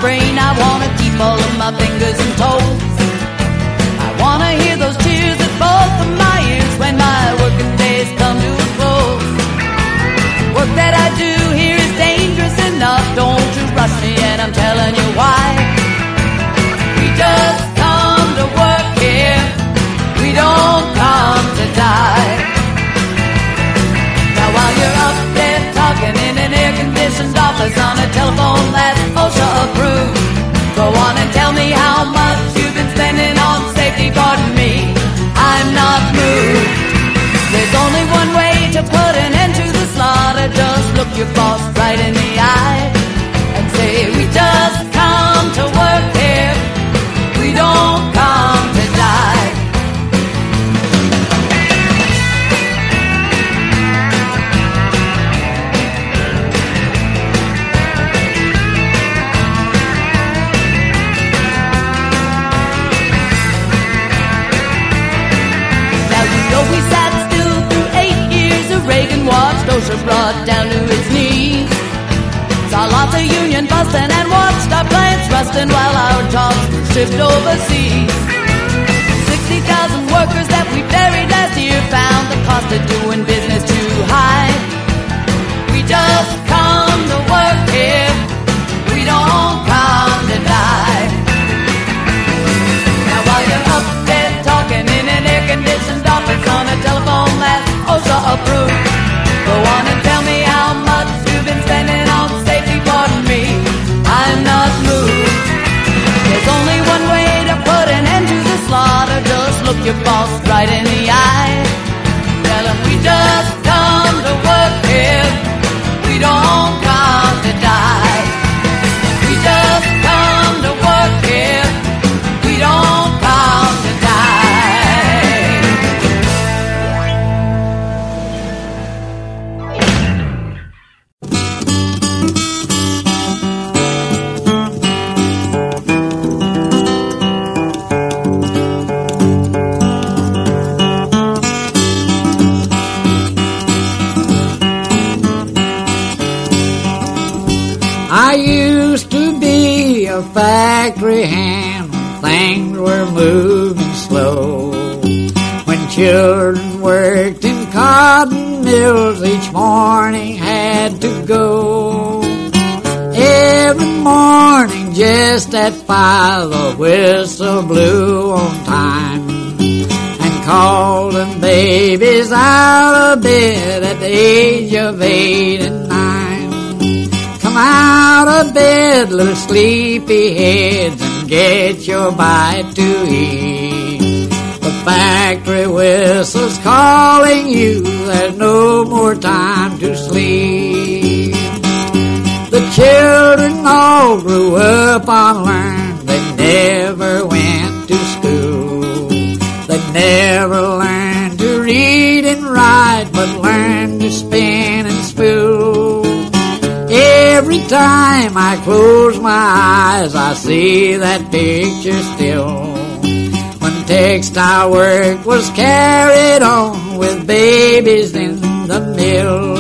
[SPEAKER 12] brain. I wanna keep all of my fingers and toes. I wanna hear those cheers at both of my ears when my working days come to a close. Work that I do here is dangerous enough. Don't you rush me, and I'm telling you why. We just come to work here. We don't come to die. Now while you're up there talking in an air-conditioned office on a telephone that's OSHA approved, go on and tell me how much you've been spending on safety. Pardon me, I'm not moved. There's only one way to put an end to the slaughter. Just look your boss right in the eye and say, we just come to work here. We don't come to die. We sat still through 8 years of Reagan, watched OSHA brought down to its knees. Saw lots of union busting and watched our plants rusting while our jobs were shipped overseas. 60,000 workers that we buried last year found the cost of doing business too high. We just come to work here. We don't come to die. Now while you're up there talking in an air-conditioned office on a telephone that's OSHA approved, go on and tell me how much you've been spending on safety. Pardon me, I'm not moved. There's only one way to put an end to the slaughter. Just look your boss right in the eye. Tell him we just come to work here. We don't come to die. We just come to work here. We don't come to die.
[SPEAKER 17] I used to be a factory hand when things were moving slow. When children worked in cotton mills, each morning had to go. Every morning just at 5, the whistle blew on time and called them babies out of bed at the age of 8 and 9. Come out of bed, little sleepy heads, and get your bite to eat. The factory whistle's calling you, there's no more time to sleep. The children all grew up and learned, they never went to school. They never learned to read and write, but learned to spin and spool. Every time I close my eyes, I see that picture still. When textile work was carried on with babies in the mill.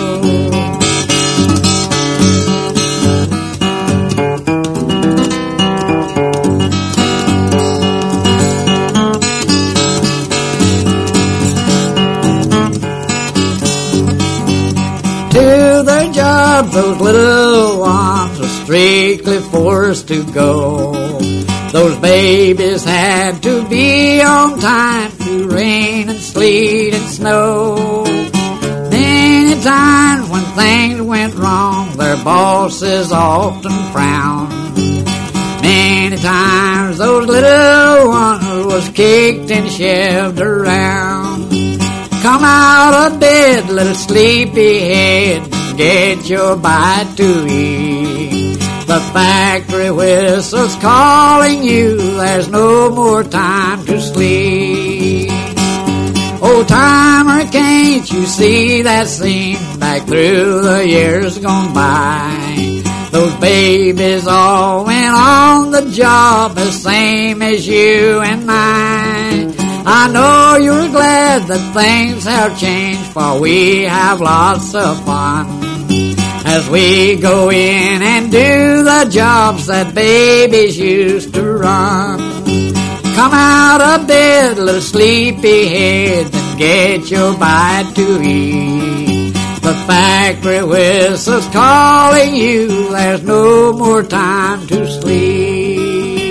[SPEAKER 17] To their jobs, those little ones were strictly forced to go. Those babies had to be on time through rain and sleet and snow. Many times when things went wrong, their bosses often frowned. Many times those little ones was kicked and shoved around. Come out of bed, little sleepy head, get your bite to eat. The factory whistle's calling you, there's no more time to sleep. Old timer, can't you see that scene back through the years gone by? Those babies all went on the job the same as you and I. I know you're glad that things have changed, for we have lots of fun. as we go in and do the jobs that babies used to run. Come out of bed, little sleepyhead, and get your bite to eat. The factory whistle's calling you, there's no more time to sleep.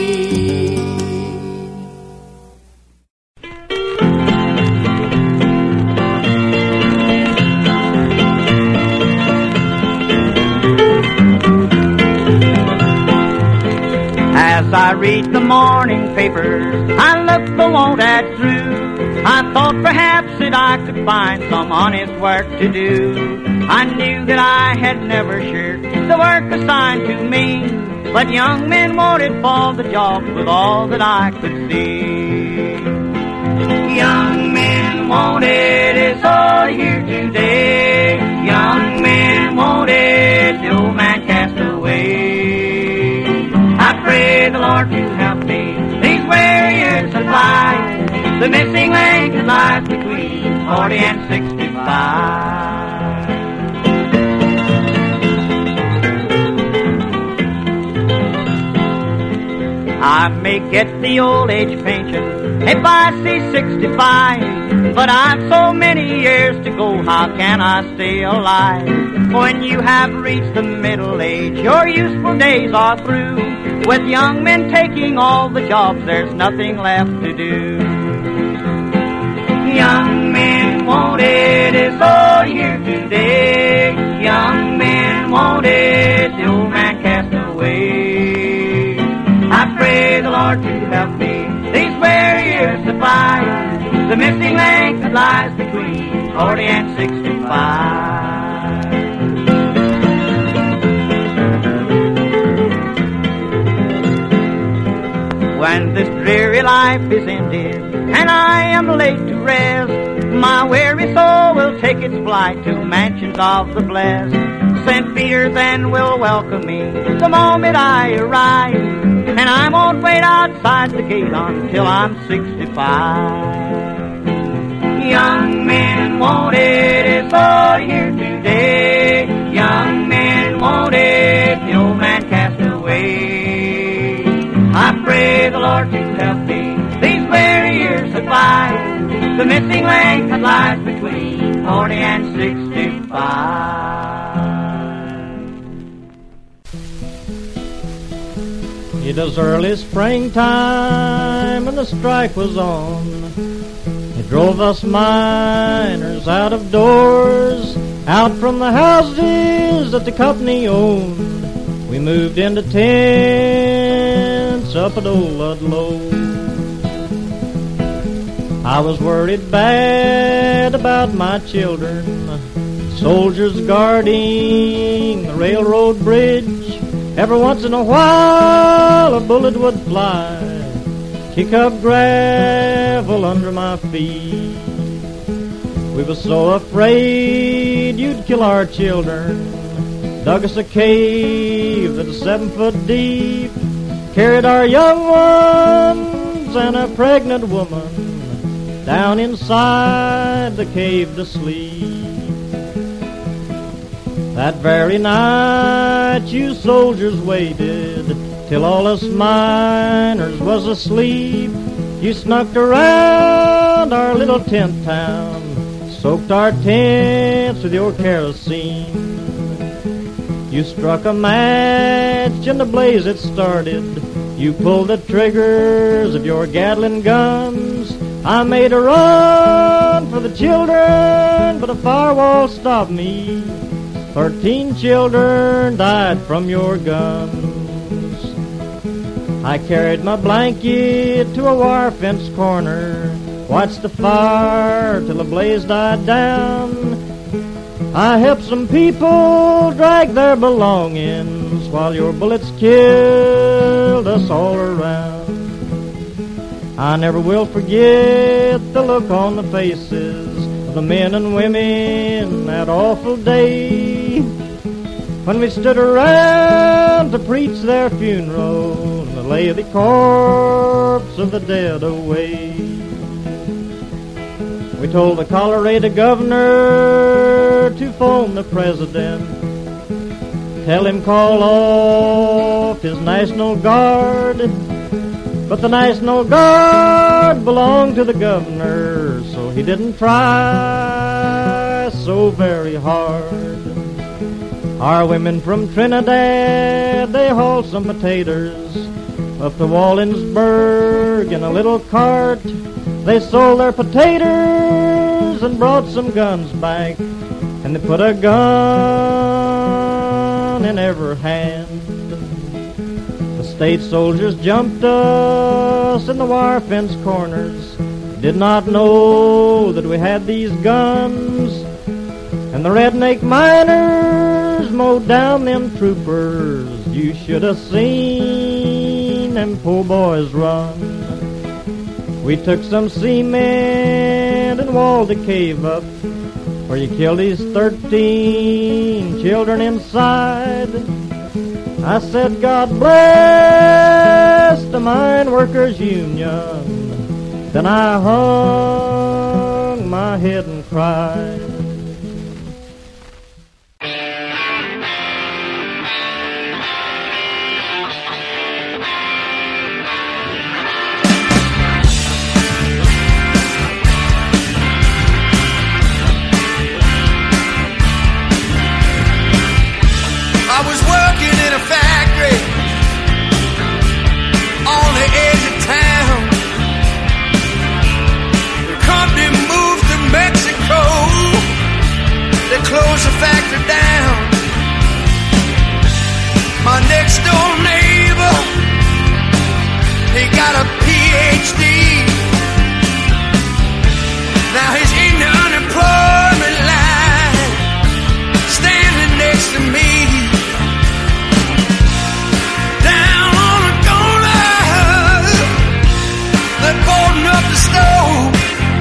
[SPEAKER 6] As I read the morning papers, I look the want ad through. I thought perhaps that I could find some honest work to do. I knew that I had never shirked the work assigned to me, but young men wanted for the jobs with all that I could see. Young men wanted is all here today. Young men wanted the old man cast away. I pray the Lord to help me these weary years of life, the missing link that lies between 40 and 65. I may get the old age pension if I see 65, but I've so many years to go, how can I stay alive? When you have reached the middle age, your useful days are through. With young men taking all the jobs, there's nothing left to do. Young men wanted is all here today. Young men wanted the old man cast away. I pray the Lord to help me these weary years to find the missing link that lies between 40 and 65. When this dreary life is ended and I am laid to rest, my weary soul will take its flight to mansions of the blessed. St. Peter then will welcome me the moment I arrive, and I won't wait outside the gate until I'm 65. Young men wanted is all here today. Young men wanted the old man cast away. I pray the Lord to help me these weary years to find the missing link that lies between 40 and 65.
[SPEAKER 18] It was early springtime and the strike was on. It drove us miners out of doors, out from the houses that the company owned. We moved into tents up at old Ludlow. I was worried bad about my children, soldiers guarding the railroad bridge. Every once in a while a bullet would fly, kick up gravel under my feet. We were so afraid you'd kill our children, dug us a cave that was 7 foot deep, carried our young ones and a pregnant woman down inside the cave to sleep. That very night you soldiers waited till all us miners was asleep. You snuck around our little tent town, soaked our tents with your kerosene. You struck a match and the blaze it started. You pulled the triggers of your Gatling guns. I made a run for the children, but a firewall stopped me. 13 children died from your guns. I carried my blanket to a wire fence corner, watched the fire till the blaze died down. I helped some people drag their belongings while your bullets killed us all around. I never will forget the look on the faces of the men and women that awful day when we stood around to preach their funeral and lay the corpse of the dead away. We told the Colorado governor to phone the president tell him call off his National Guard. But the National Guard belonged to the governor, so he didn't try so very hard. Our women from Trinidad, they hauled some potatoes up to Wallensburg in a little cart. They sold their potatoes and brought some guns back, and they put a gun in every hand. The state soldiers jumped us in the wire fence corners, did not know that we had these guns, and the redneck miners mowed down them troopers. You should have seen them poor boys run. We took some cement and walled the cave up, where you killed these 13 children inside. I said, God bless the Mine Workers Union. Then I hung my head and cried.
[SPEAKER 9] I was working in a factory on the edge of town. The company moved to Mexico. They closed the factory down. My next door neighbor, he got a PhD. Now he's in the unemployment line, standing next to me. Boarding up the stove.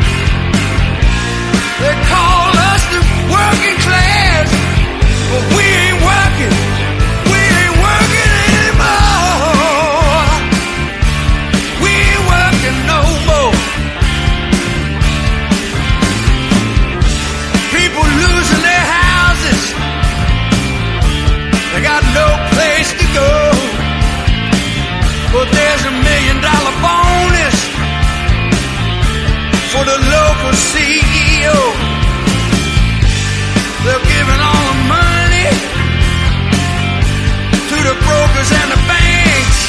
[SPEAKER 9] They call us the working class, but we ain't working. We ain't working anymore. We ain't working no more. People losing their houses. They got no place to go. But there's $1 million bonus for the local CEO. They're giving all the money to the brokers and the banks.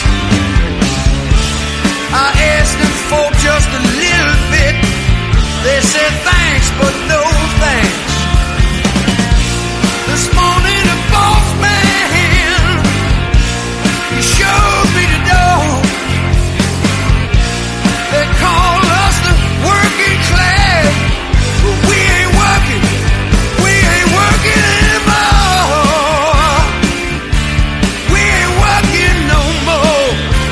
[SPEAKER 9] I asked them for just a little bit. They said thanks, but no thanks. This morning the boss man, he showed me the door. They call us the working class, but we ain't working. We ain't working anymore. We ain't working no more.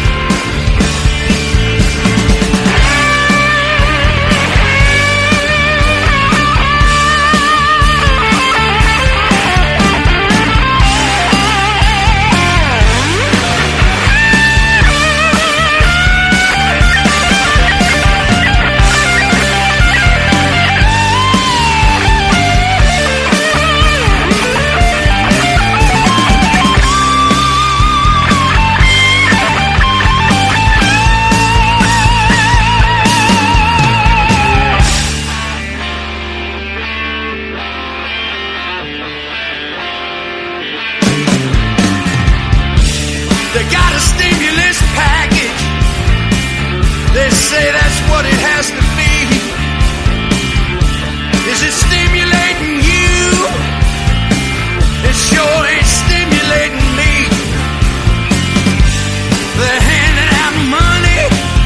[SPEAKER 9] They got a stimulus package. They say that's what it has to be. Is it stimulating you? It sure ain't stimulating me. They're handing out money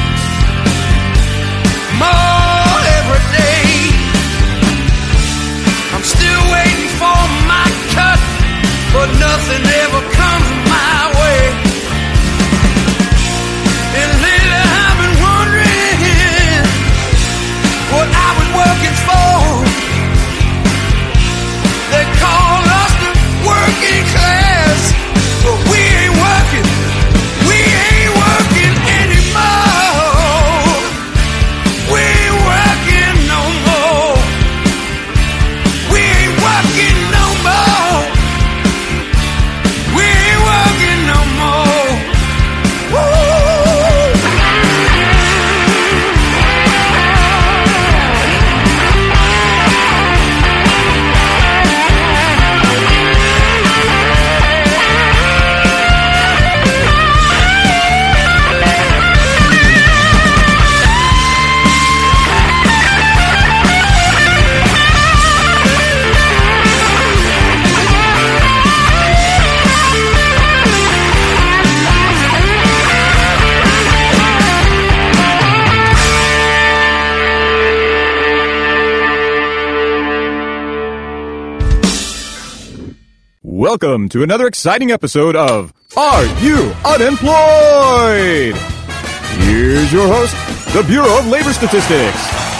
[SPEAKER 9] more every day. I'm still waiting for my cut, but nothing ever comes my way. And lately I've been wondering
[SPEAKER 19] Welcome to another exciting episode of Are You Unemployed? Here's your host, the Bureau of Labor Statistics.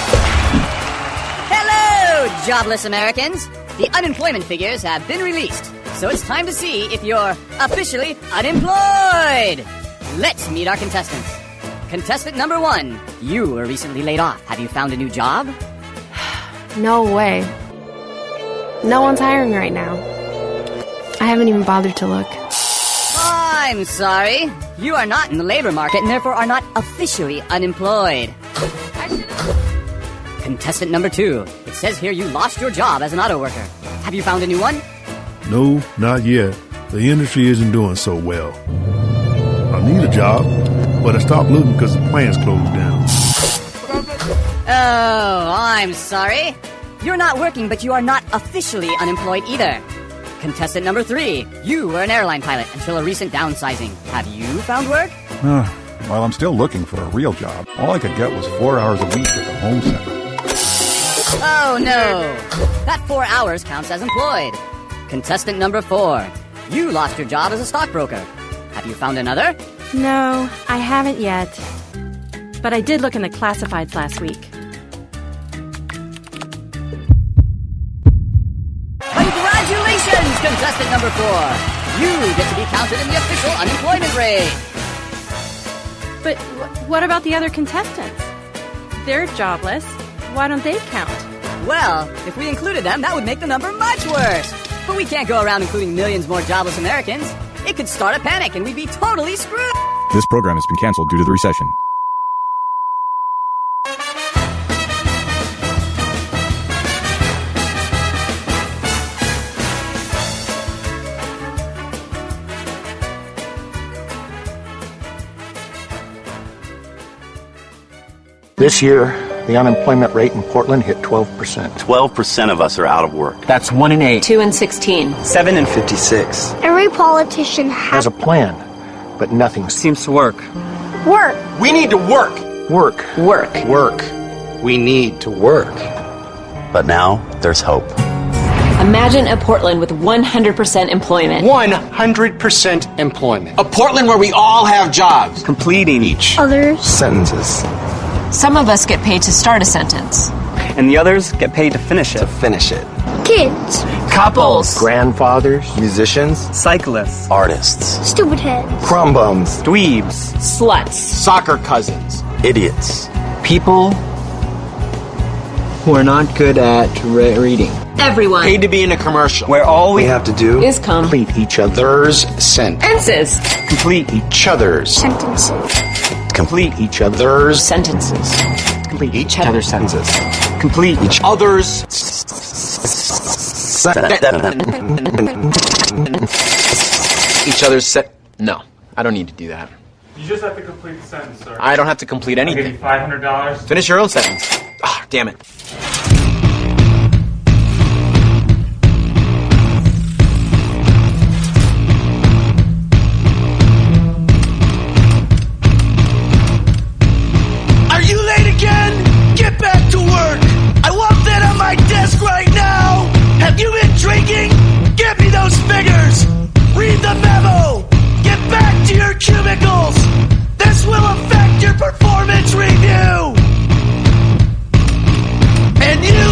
[SPEAKER 20] Hello, jobless Americans. The unemployment figures have been released, so it's time to see if you're officially unemployed. Let's meet our contestants. Contestant number 1, you were recently laid off. Have you found a new job?
[SPEAKER 21] No way. No one's hiring right now. I haven't even bothered to look.
[SPEAKER 20] I'm sorry. You are not in the labor market and therefore are not officially unemployed. Contestant number 2. It says here you lost your job as an auto worker. Have you found a new one?
[SPEAKER 22] No, not yet. The industry isn't doing so well. I need a job, but I stopped looking because the plant's closed down.
[SPEAKER 20] Oh, I'm sorry. You're not working, but you are not officially unemployed either. Contestant number 3. You were an airline pilot until a recent downsizing. Have you found work?
[SPEAKER 23] Well, I'm still looking for a real job. All I could get was 4 hours a week at the home center.
[SPEAKER 20] Oh, no. That 4 hours counts as employed. Contestant number 4. You lost your job as a stockbroker. Have you found another?
[SPEAKER 21] No, I haven't yet. But I did look in the classifieds last week.
[SPEAKER 20] Congratulations, contestant number 4. You get to be counted in the official unemployment rate.
[SPEAKER 21] But what about the other contestants? They're jobless. Why don't they count?
[SPEAKER 20] Well, if we included them, that would make the number much worse. But we can't go around including millions more jobless Americans. It could start a panic and we'd be totally screwed.
[SPEAKER 19] This program has been canceled due to the recession.
[SPEAKER 24] This year, the unemployment rate in Portland hit 12%.
[SPEAKER 25] 12% of us are out of work.
[SPEAKER 24] That's 1 in 8.
[SPEAKER 21] 2 in 16.
[SPEAKER 25] 7 in 56.
[SPEAKER 26] Every politician
[SPEAKER 24] Has a plan, but nothing seems to work.
[SPEAKER 26] work.
[SPEAKER 24] We need to work. Work.
[SPEAKER 21] Work.
[SPEAKER 24] Work. We need to work.
[SPEAKER 25] But now, there's hope.
[SPEAKER 21] Imagine a Portland with 100% employment.
[SPEAKER 24] 100% employment. A Portland where we all have jobs.
[SPEAKER 25] Completing each
[SPEAKER 26] Others.
[SPEAKER 25] sentences.
[SPEAKER 21] Some of us get paid to start a sentence.
[SPEAKER 25] And the others get paid to finish it. To finish it.
[SPEAKER 26] Kids.
[SPEAKER 21] Couples.
[SPEAKER 24] Grandfathers.
[SPEAKER 25] Musicians. Cyclists. Artists.
[SPEAKER 26] Stupid heads.
[SPEAKER 24] Crumb bums.
[SPEAKER 25] Dweebs.
[SPEAKER 21] Sluts.
[SPEAKER 24] Soccer cousins.
[SPEAKER 25] Idiots.
[SPEAKER 27] People who are not good at reading.
[SPEAKER 21] Everyone.
[SPEAKER 24] Paid to be in a commercial.
[SPEAKER 25] Where all we have to do
[SPEAKER 21] Is come.
[SPEAKER 24] Complete each other's sentences.
[SPEAKER 21] Senses.
[SPEAKER 25] complete
[SPEAKER 24] Each other's.
[SPEAKER 26] Sentences.
[SPEAKER 24] Complete each other's.
[SPEAKER 21] Sentences.
[SPEAKER 24] Complete each other's sentences.
[SPEAKER 25] complete
[SPEAKER 24] Each other's. Each other's set. No, I don't need to do that.
[SPEAKER 28] You just have to complete the sentence, sir.
[SPEAKER 24] I don't have to complete
[SPEAKER 28] I'll give
[SPEAKER 24] anything.
[SPEAKER 28] you $500.
[SPEAKER 24] Finish your own sentence. Ah, damn it.
[SPEAKER 15] Are you late again? Get back to work. I want that on my desk right now. Have you been drinking? Get me those figures. Read the memo. Get back to your cubicles. This will affect your performance review. And you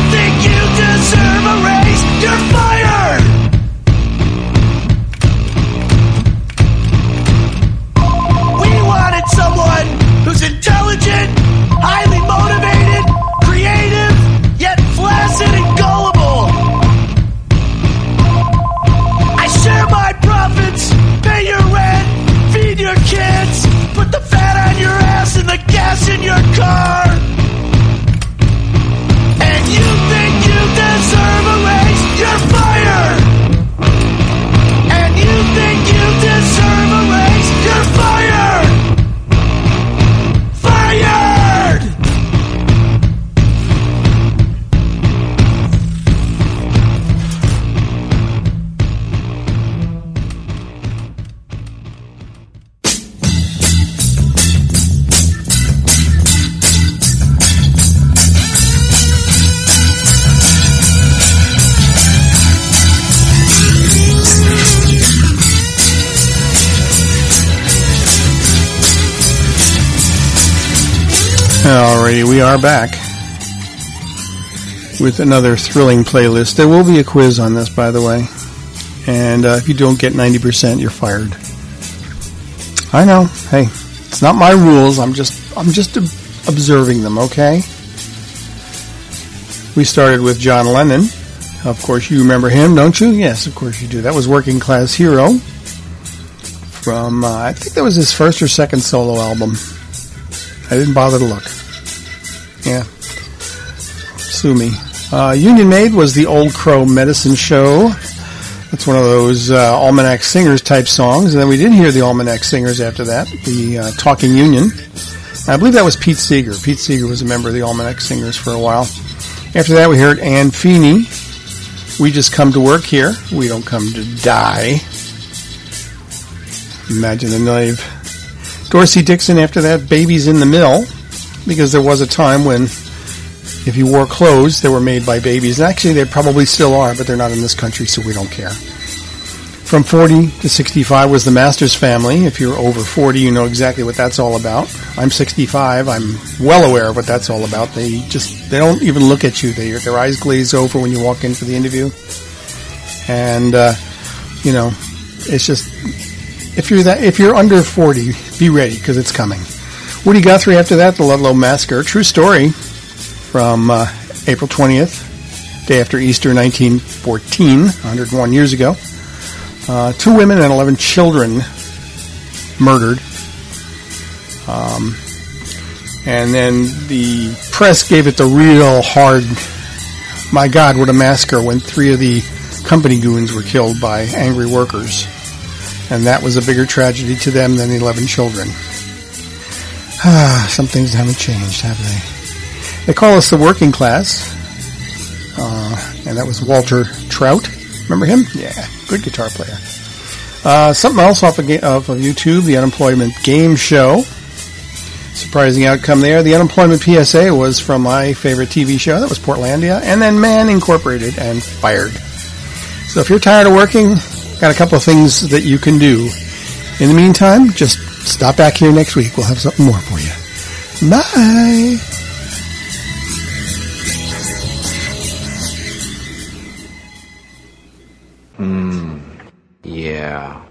[SPEAKER 13] Alrighty, we are back with another thrilling playlist. There will be a quiz on this, by the way. And if you don't get 90%, you're fired. I know. Hey, it's not my rules. I'm just observing them, okay? We started with John Lennon. Of course, you remember him, don't you? Yes, of course you do. That was Working Class Hero from, I think that was his first or second solo album. I didn't bother to look. Yeah. Sue me. Union Maid was the Old Crow Medicine Show. That's one of those Almanac Singers type songs. And then we did hear the Almanac Singers after that, the Talking Union. I believe that was Pete Seeger. Pete Seeger was a member of the Almanac Singers for a while. After that, we heard Ann Feeney. We just come to work here. We don't come to die. Imagine the naive. Dorsey Dixon after that, Babies in the Mill, because there was a time when if you wore clothes that were made by babies, and actually they probably still are, but they're not in this country, so we don't care. From 40 to 65 was the Masters Family. If you're over 40, you know exactly what that's all about. I'm 65. I'm well aware of what that's all about. They don't even look at you. Their eyes glaze over when you walk in for the interview. And, it's just, if you're under 40, be ready, because it's coming. Woody Guthrie after that, the Ludlow Massacre. True story from April 20th, day after Easter 1914, 101 years ago. 2 women and 11 children murdered. And then the press gave it the real hard, my God, what a massacre, when 3 of the company goons were killed by angry workers. And that was a bigger tragedy to them than the 11 children. Some things haven't changed, have they? They call us the working class. And that was Walter Trout. Remember him? Yeah, good guitar player. Something else off of YouTube, the Unemployment Game Show. Surprising outcome there. The Unemployment PSA was from my favorite TV show. That was Portlandia. And then Man Incorporated and Fired. So if you're tired of working, got a couple of things that you can do. In the meantime, just stop back here next week. We'll have something more for you. Bye.
[SPEAKER 27] Yeah.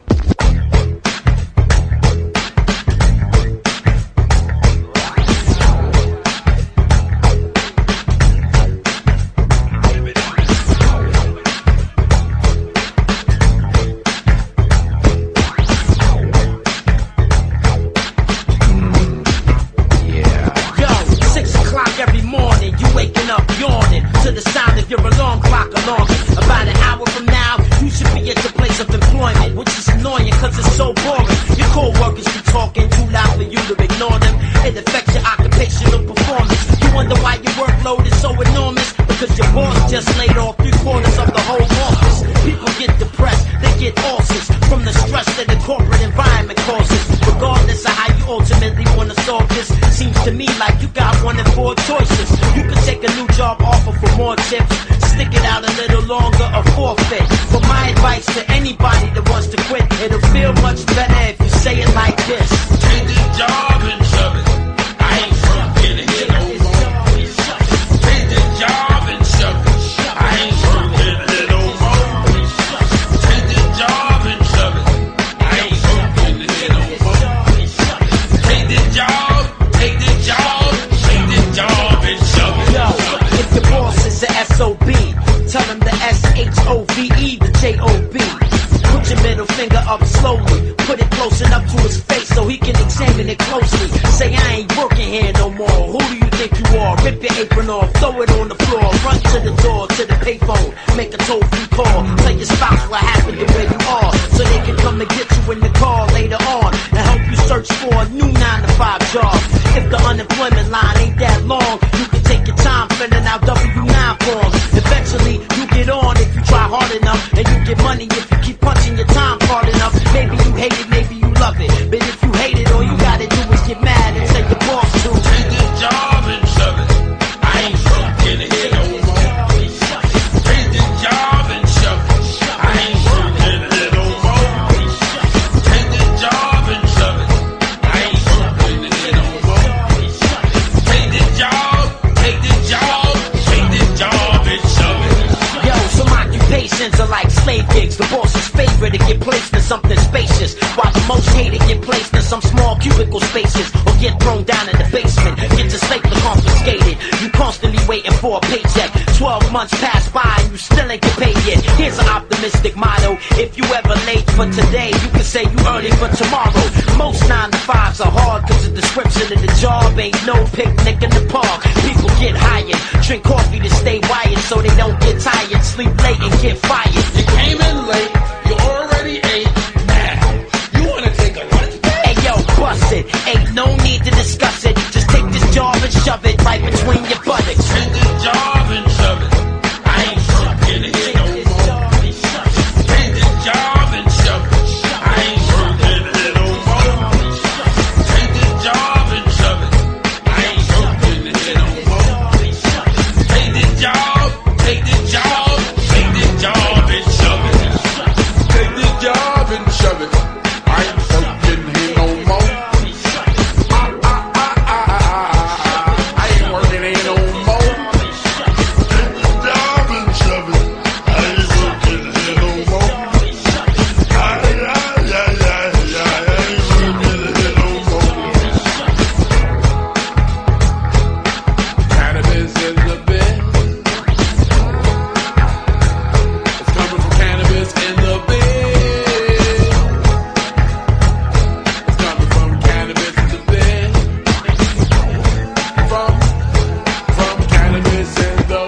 [SPEAKER 1] Vacations are like slave gigs. The boss's favorite to get placed in something spacious, while the most hated get placed in some small cubicle spaces or get thrown down in the basement. Get your stapler confiscated. You constantly waiting for a paycheck. 12 months pass by and you still ain't get paid yet. Here's an optimistic motto: if you ever late for today, you can say you early for tomorrow. Most 9 to 5s are hard cause the description of the job ain't no picnic in the park. People get hired, drink coffee to stay wired so they don't get tired, sleep late and get fired.
[SPEAKER 2] You came in late, you already ate. Now, you wanna take a lunch break?
[SPEAKER 1] Hey yo, bust it, ain't no need to discuss it. Just take this job and shove it right between your buttocks.
[SPEAKER 2] Take this job and shove it. I ain't working here no more. Take this job and shove it. I ain't working here no more. Take this job and shove it. I ain't working here no more. Take this job, take this job, take this job and shove it. Take this job and shove it. I ain't working here no more. I ain't working here no more. Take this job and shove it. I ain't working here no more. I ain't working here no more. Cannabis in the bed. It's coming from cannabis in the bed. It's coming from cannabis in the bed. From cannabis in the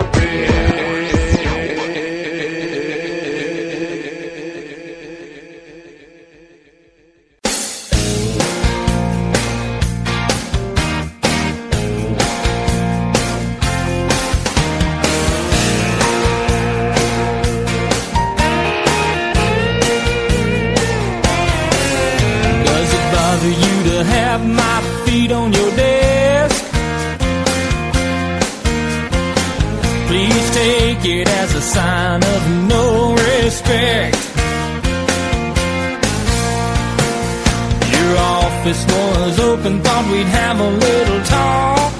[SPEAKER 3] Does it bother you to have my feet on your desk? Please take it as a sign of no respect. Your office was open, thought we'd have a little talk.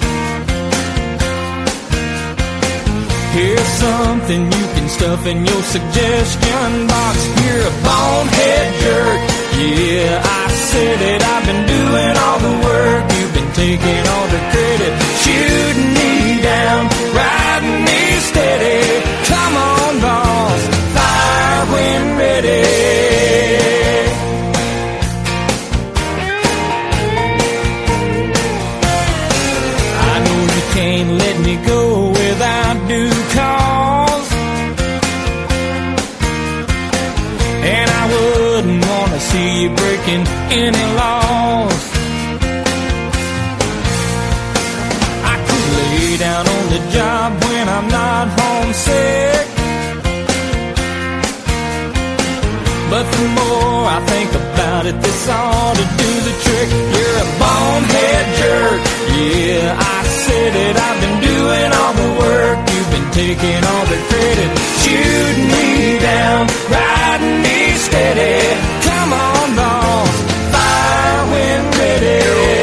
[SPEAKER 3] Here's something you can stuff in your suggestion box. You're a bonehead jerk. Yeah, I said it. I've been doing all the work. You've been taking all the credit. Shooting me down, riding me steady. Come on, boss, fire when ready. I know you can't let me go without due cause, and I wouldn't want to see you breaking any laws. I could lay down on the job when I'm not homesick, but the more I think about it, this ought to do the trick. You're a bonehead jerk. Yeah, I said it. I've been doing all the work. You've been taking all the credit. Shooting me down, riding me steady. Come on, boss, fire when ready.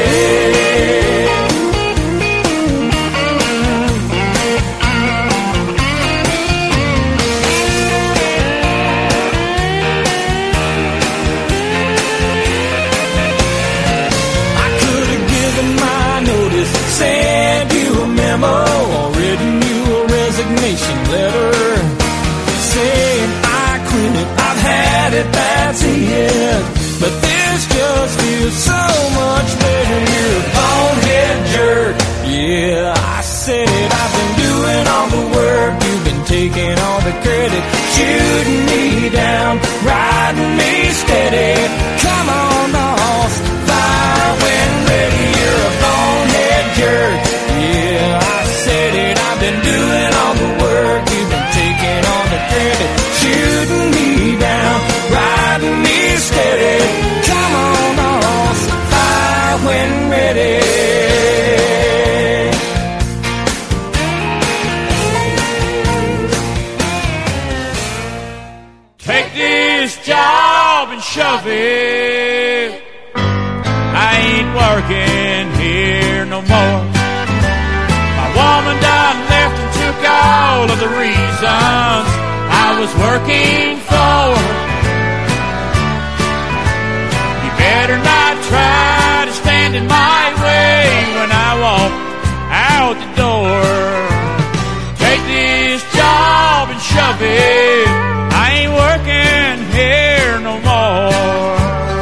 [SPEAKER 3] Send you a memo or written you a resignation letter saying I quit it, I've had it, that's it. But this just feels so much better. You're a bonehead jerk. Yeah, I said it. I've been doing all the work. You've been taking all the credit. Shooting me down, riding me steady. Come on, boss, fire when ready. You're a bonehead jerk. Yeah, I said it. I've been doing all the work. You've been taking all the credit. Shooting me down, riding me steady. Come on, boss, fire when ready.
[SPEAKER 4] Take this job and shove it. I ain't working here no more. My woman done left and took all of the reasons I was working for. You better not try to stand in my way when I walk out the door. Take this job and shove it. I ain't working here no more.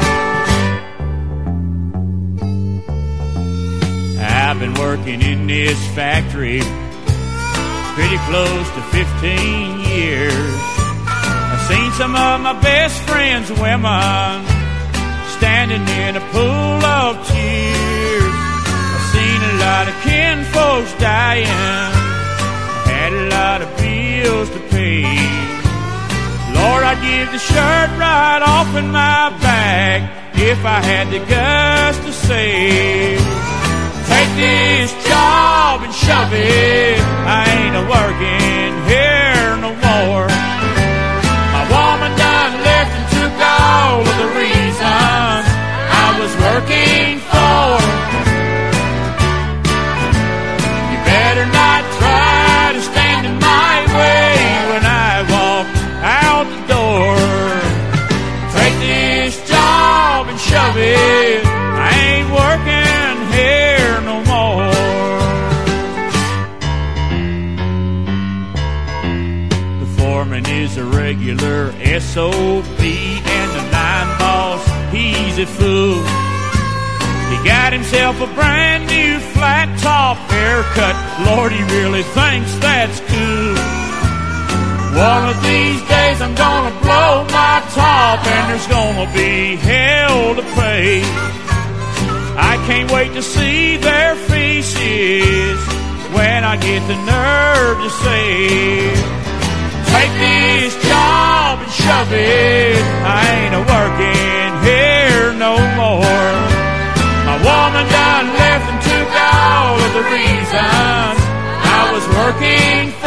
[SPEAKER 4] I've been working in this factory pretty close to 15 years. I've seen some of my best friends' women standing in a pool of tears. I've seen a lot of kinfolks dying, had a lot of bills to pay. Lord, I'd give the shirt right off in my back if I had the guts to say, take this job and shove it. I ain't a-working here no more. My woman done left and took all of the reasons I was working for. You better not try to stand in my way when I walk out the door. Take this job and shove it. I ain't working here no more. The foreman is a regular SOB, and the line boss, he's a fool. He got himself a brand new flat top haircut. Lord, he really thinks that's cool. One of these days I'm gonna blow my top, and there's gonna be hell to pay. I can't wait to see their faces when I get the nerve to say, take this job and shove it. I ain't a-working here no more. My woman done left and took all of the reasons I was working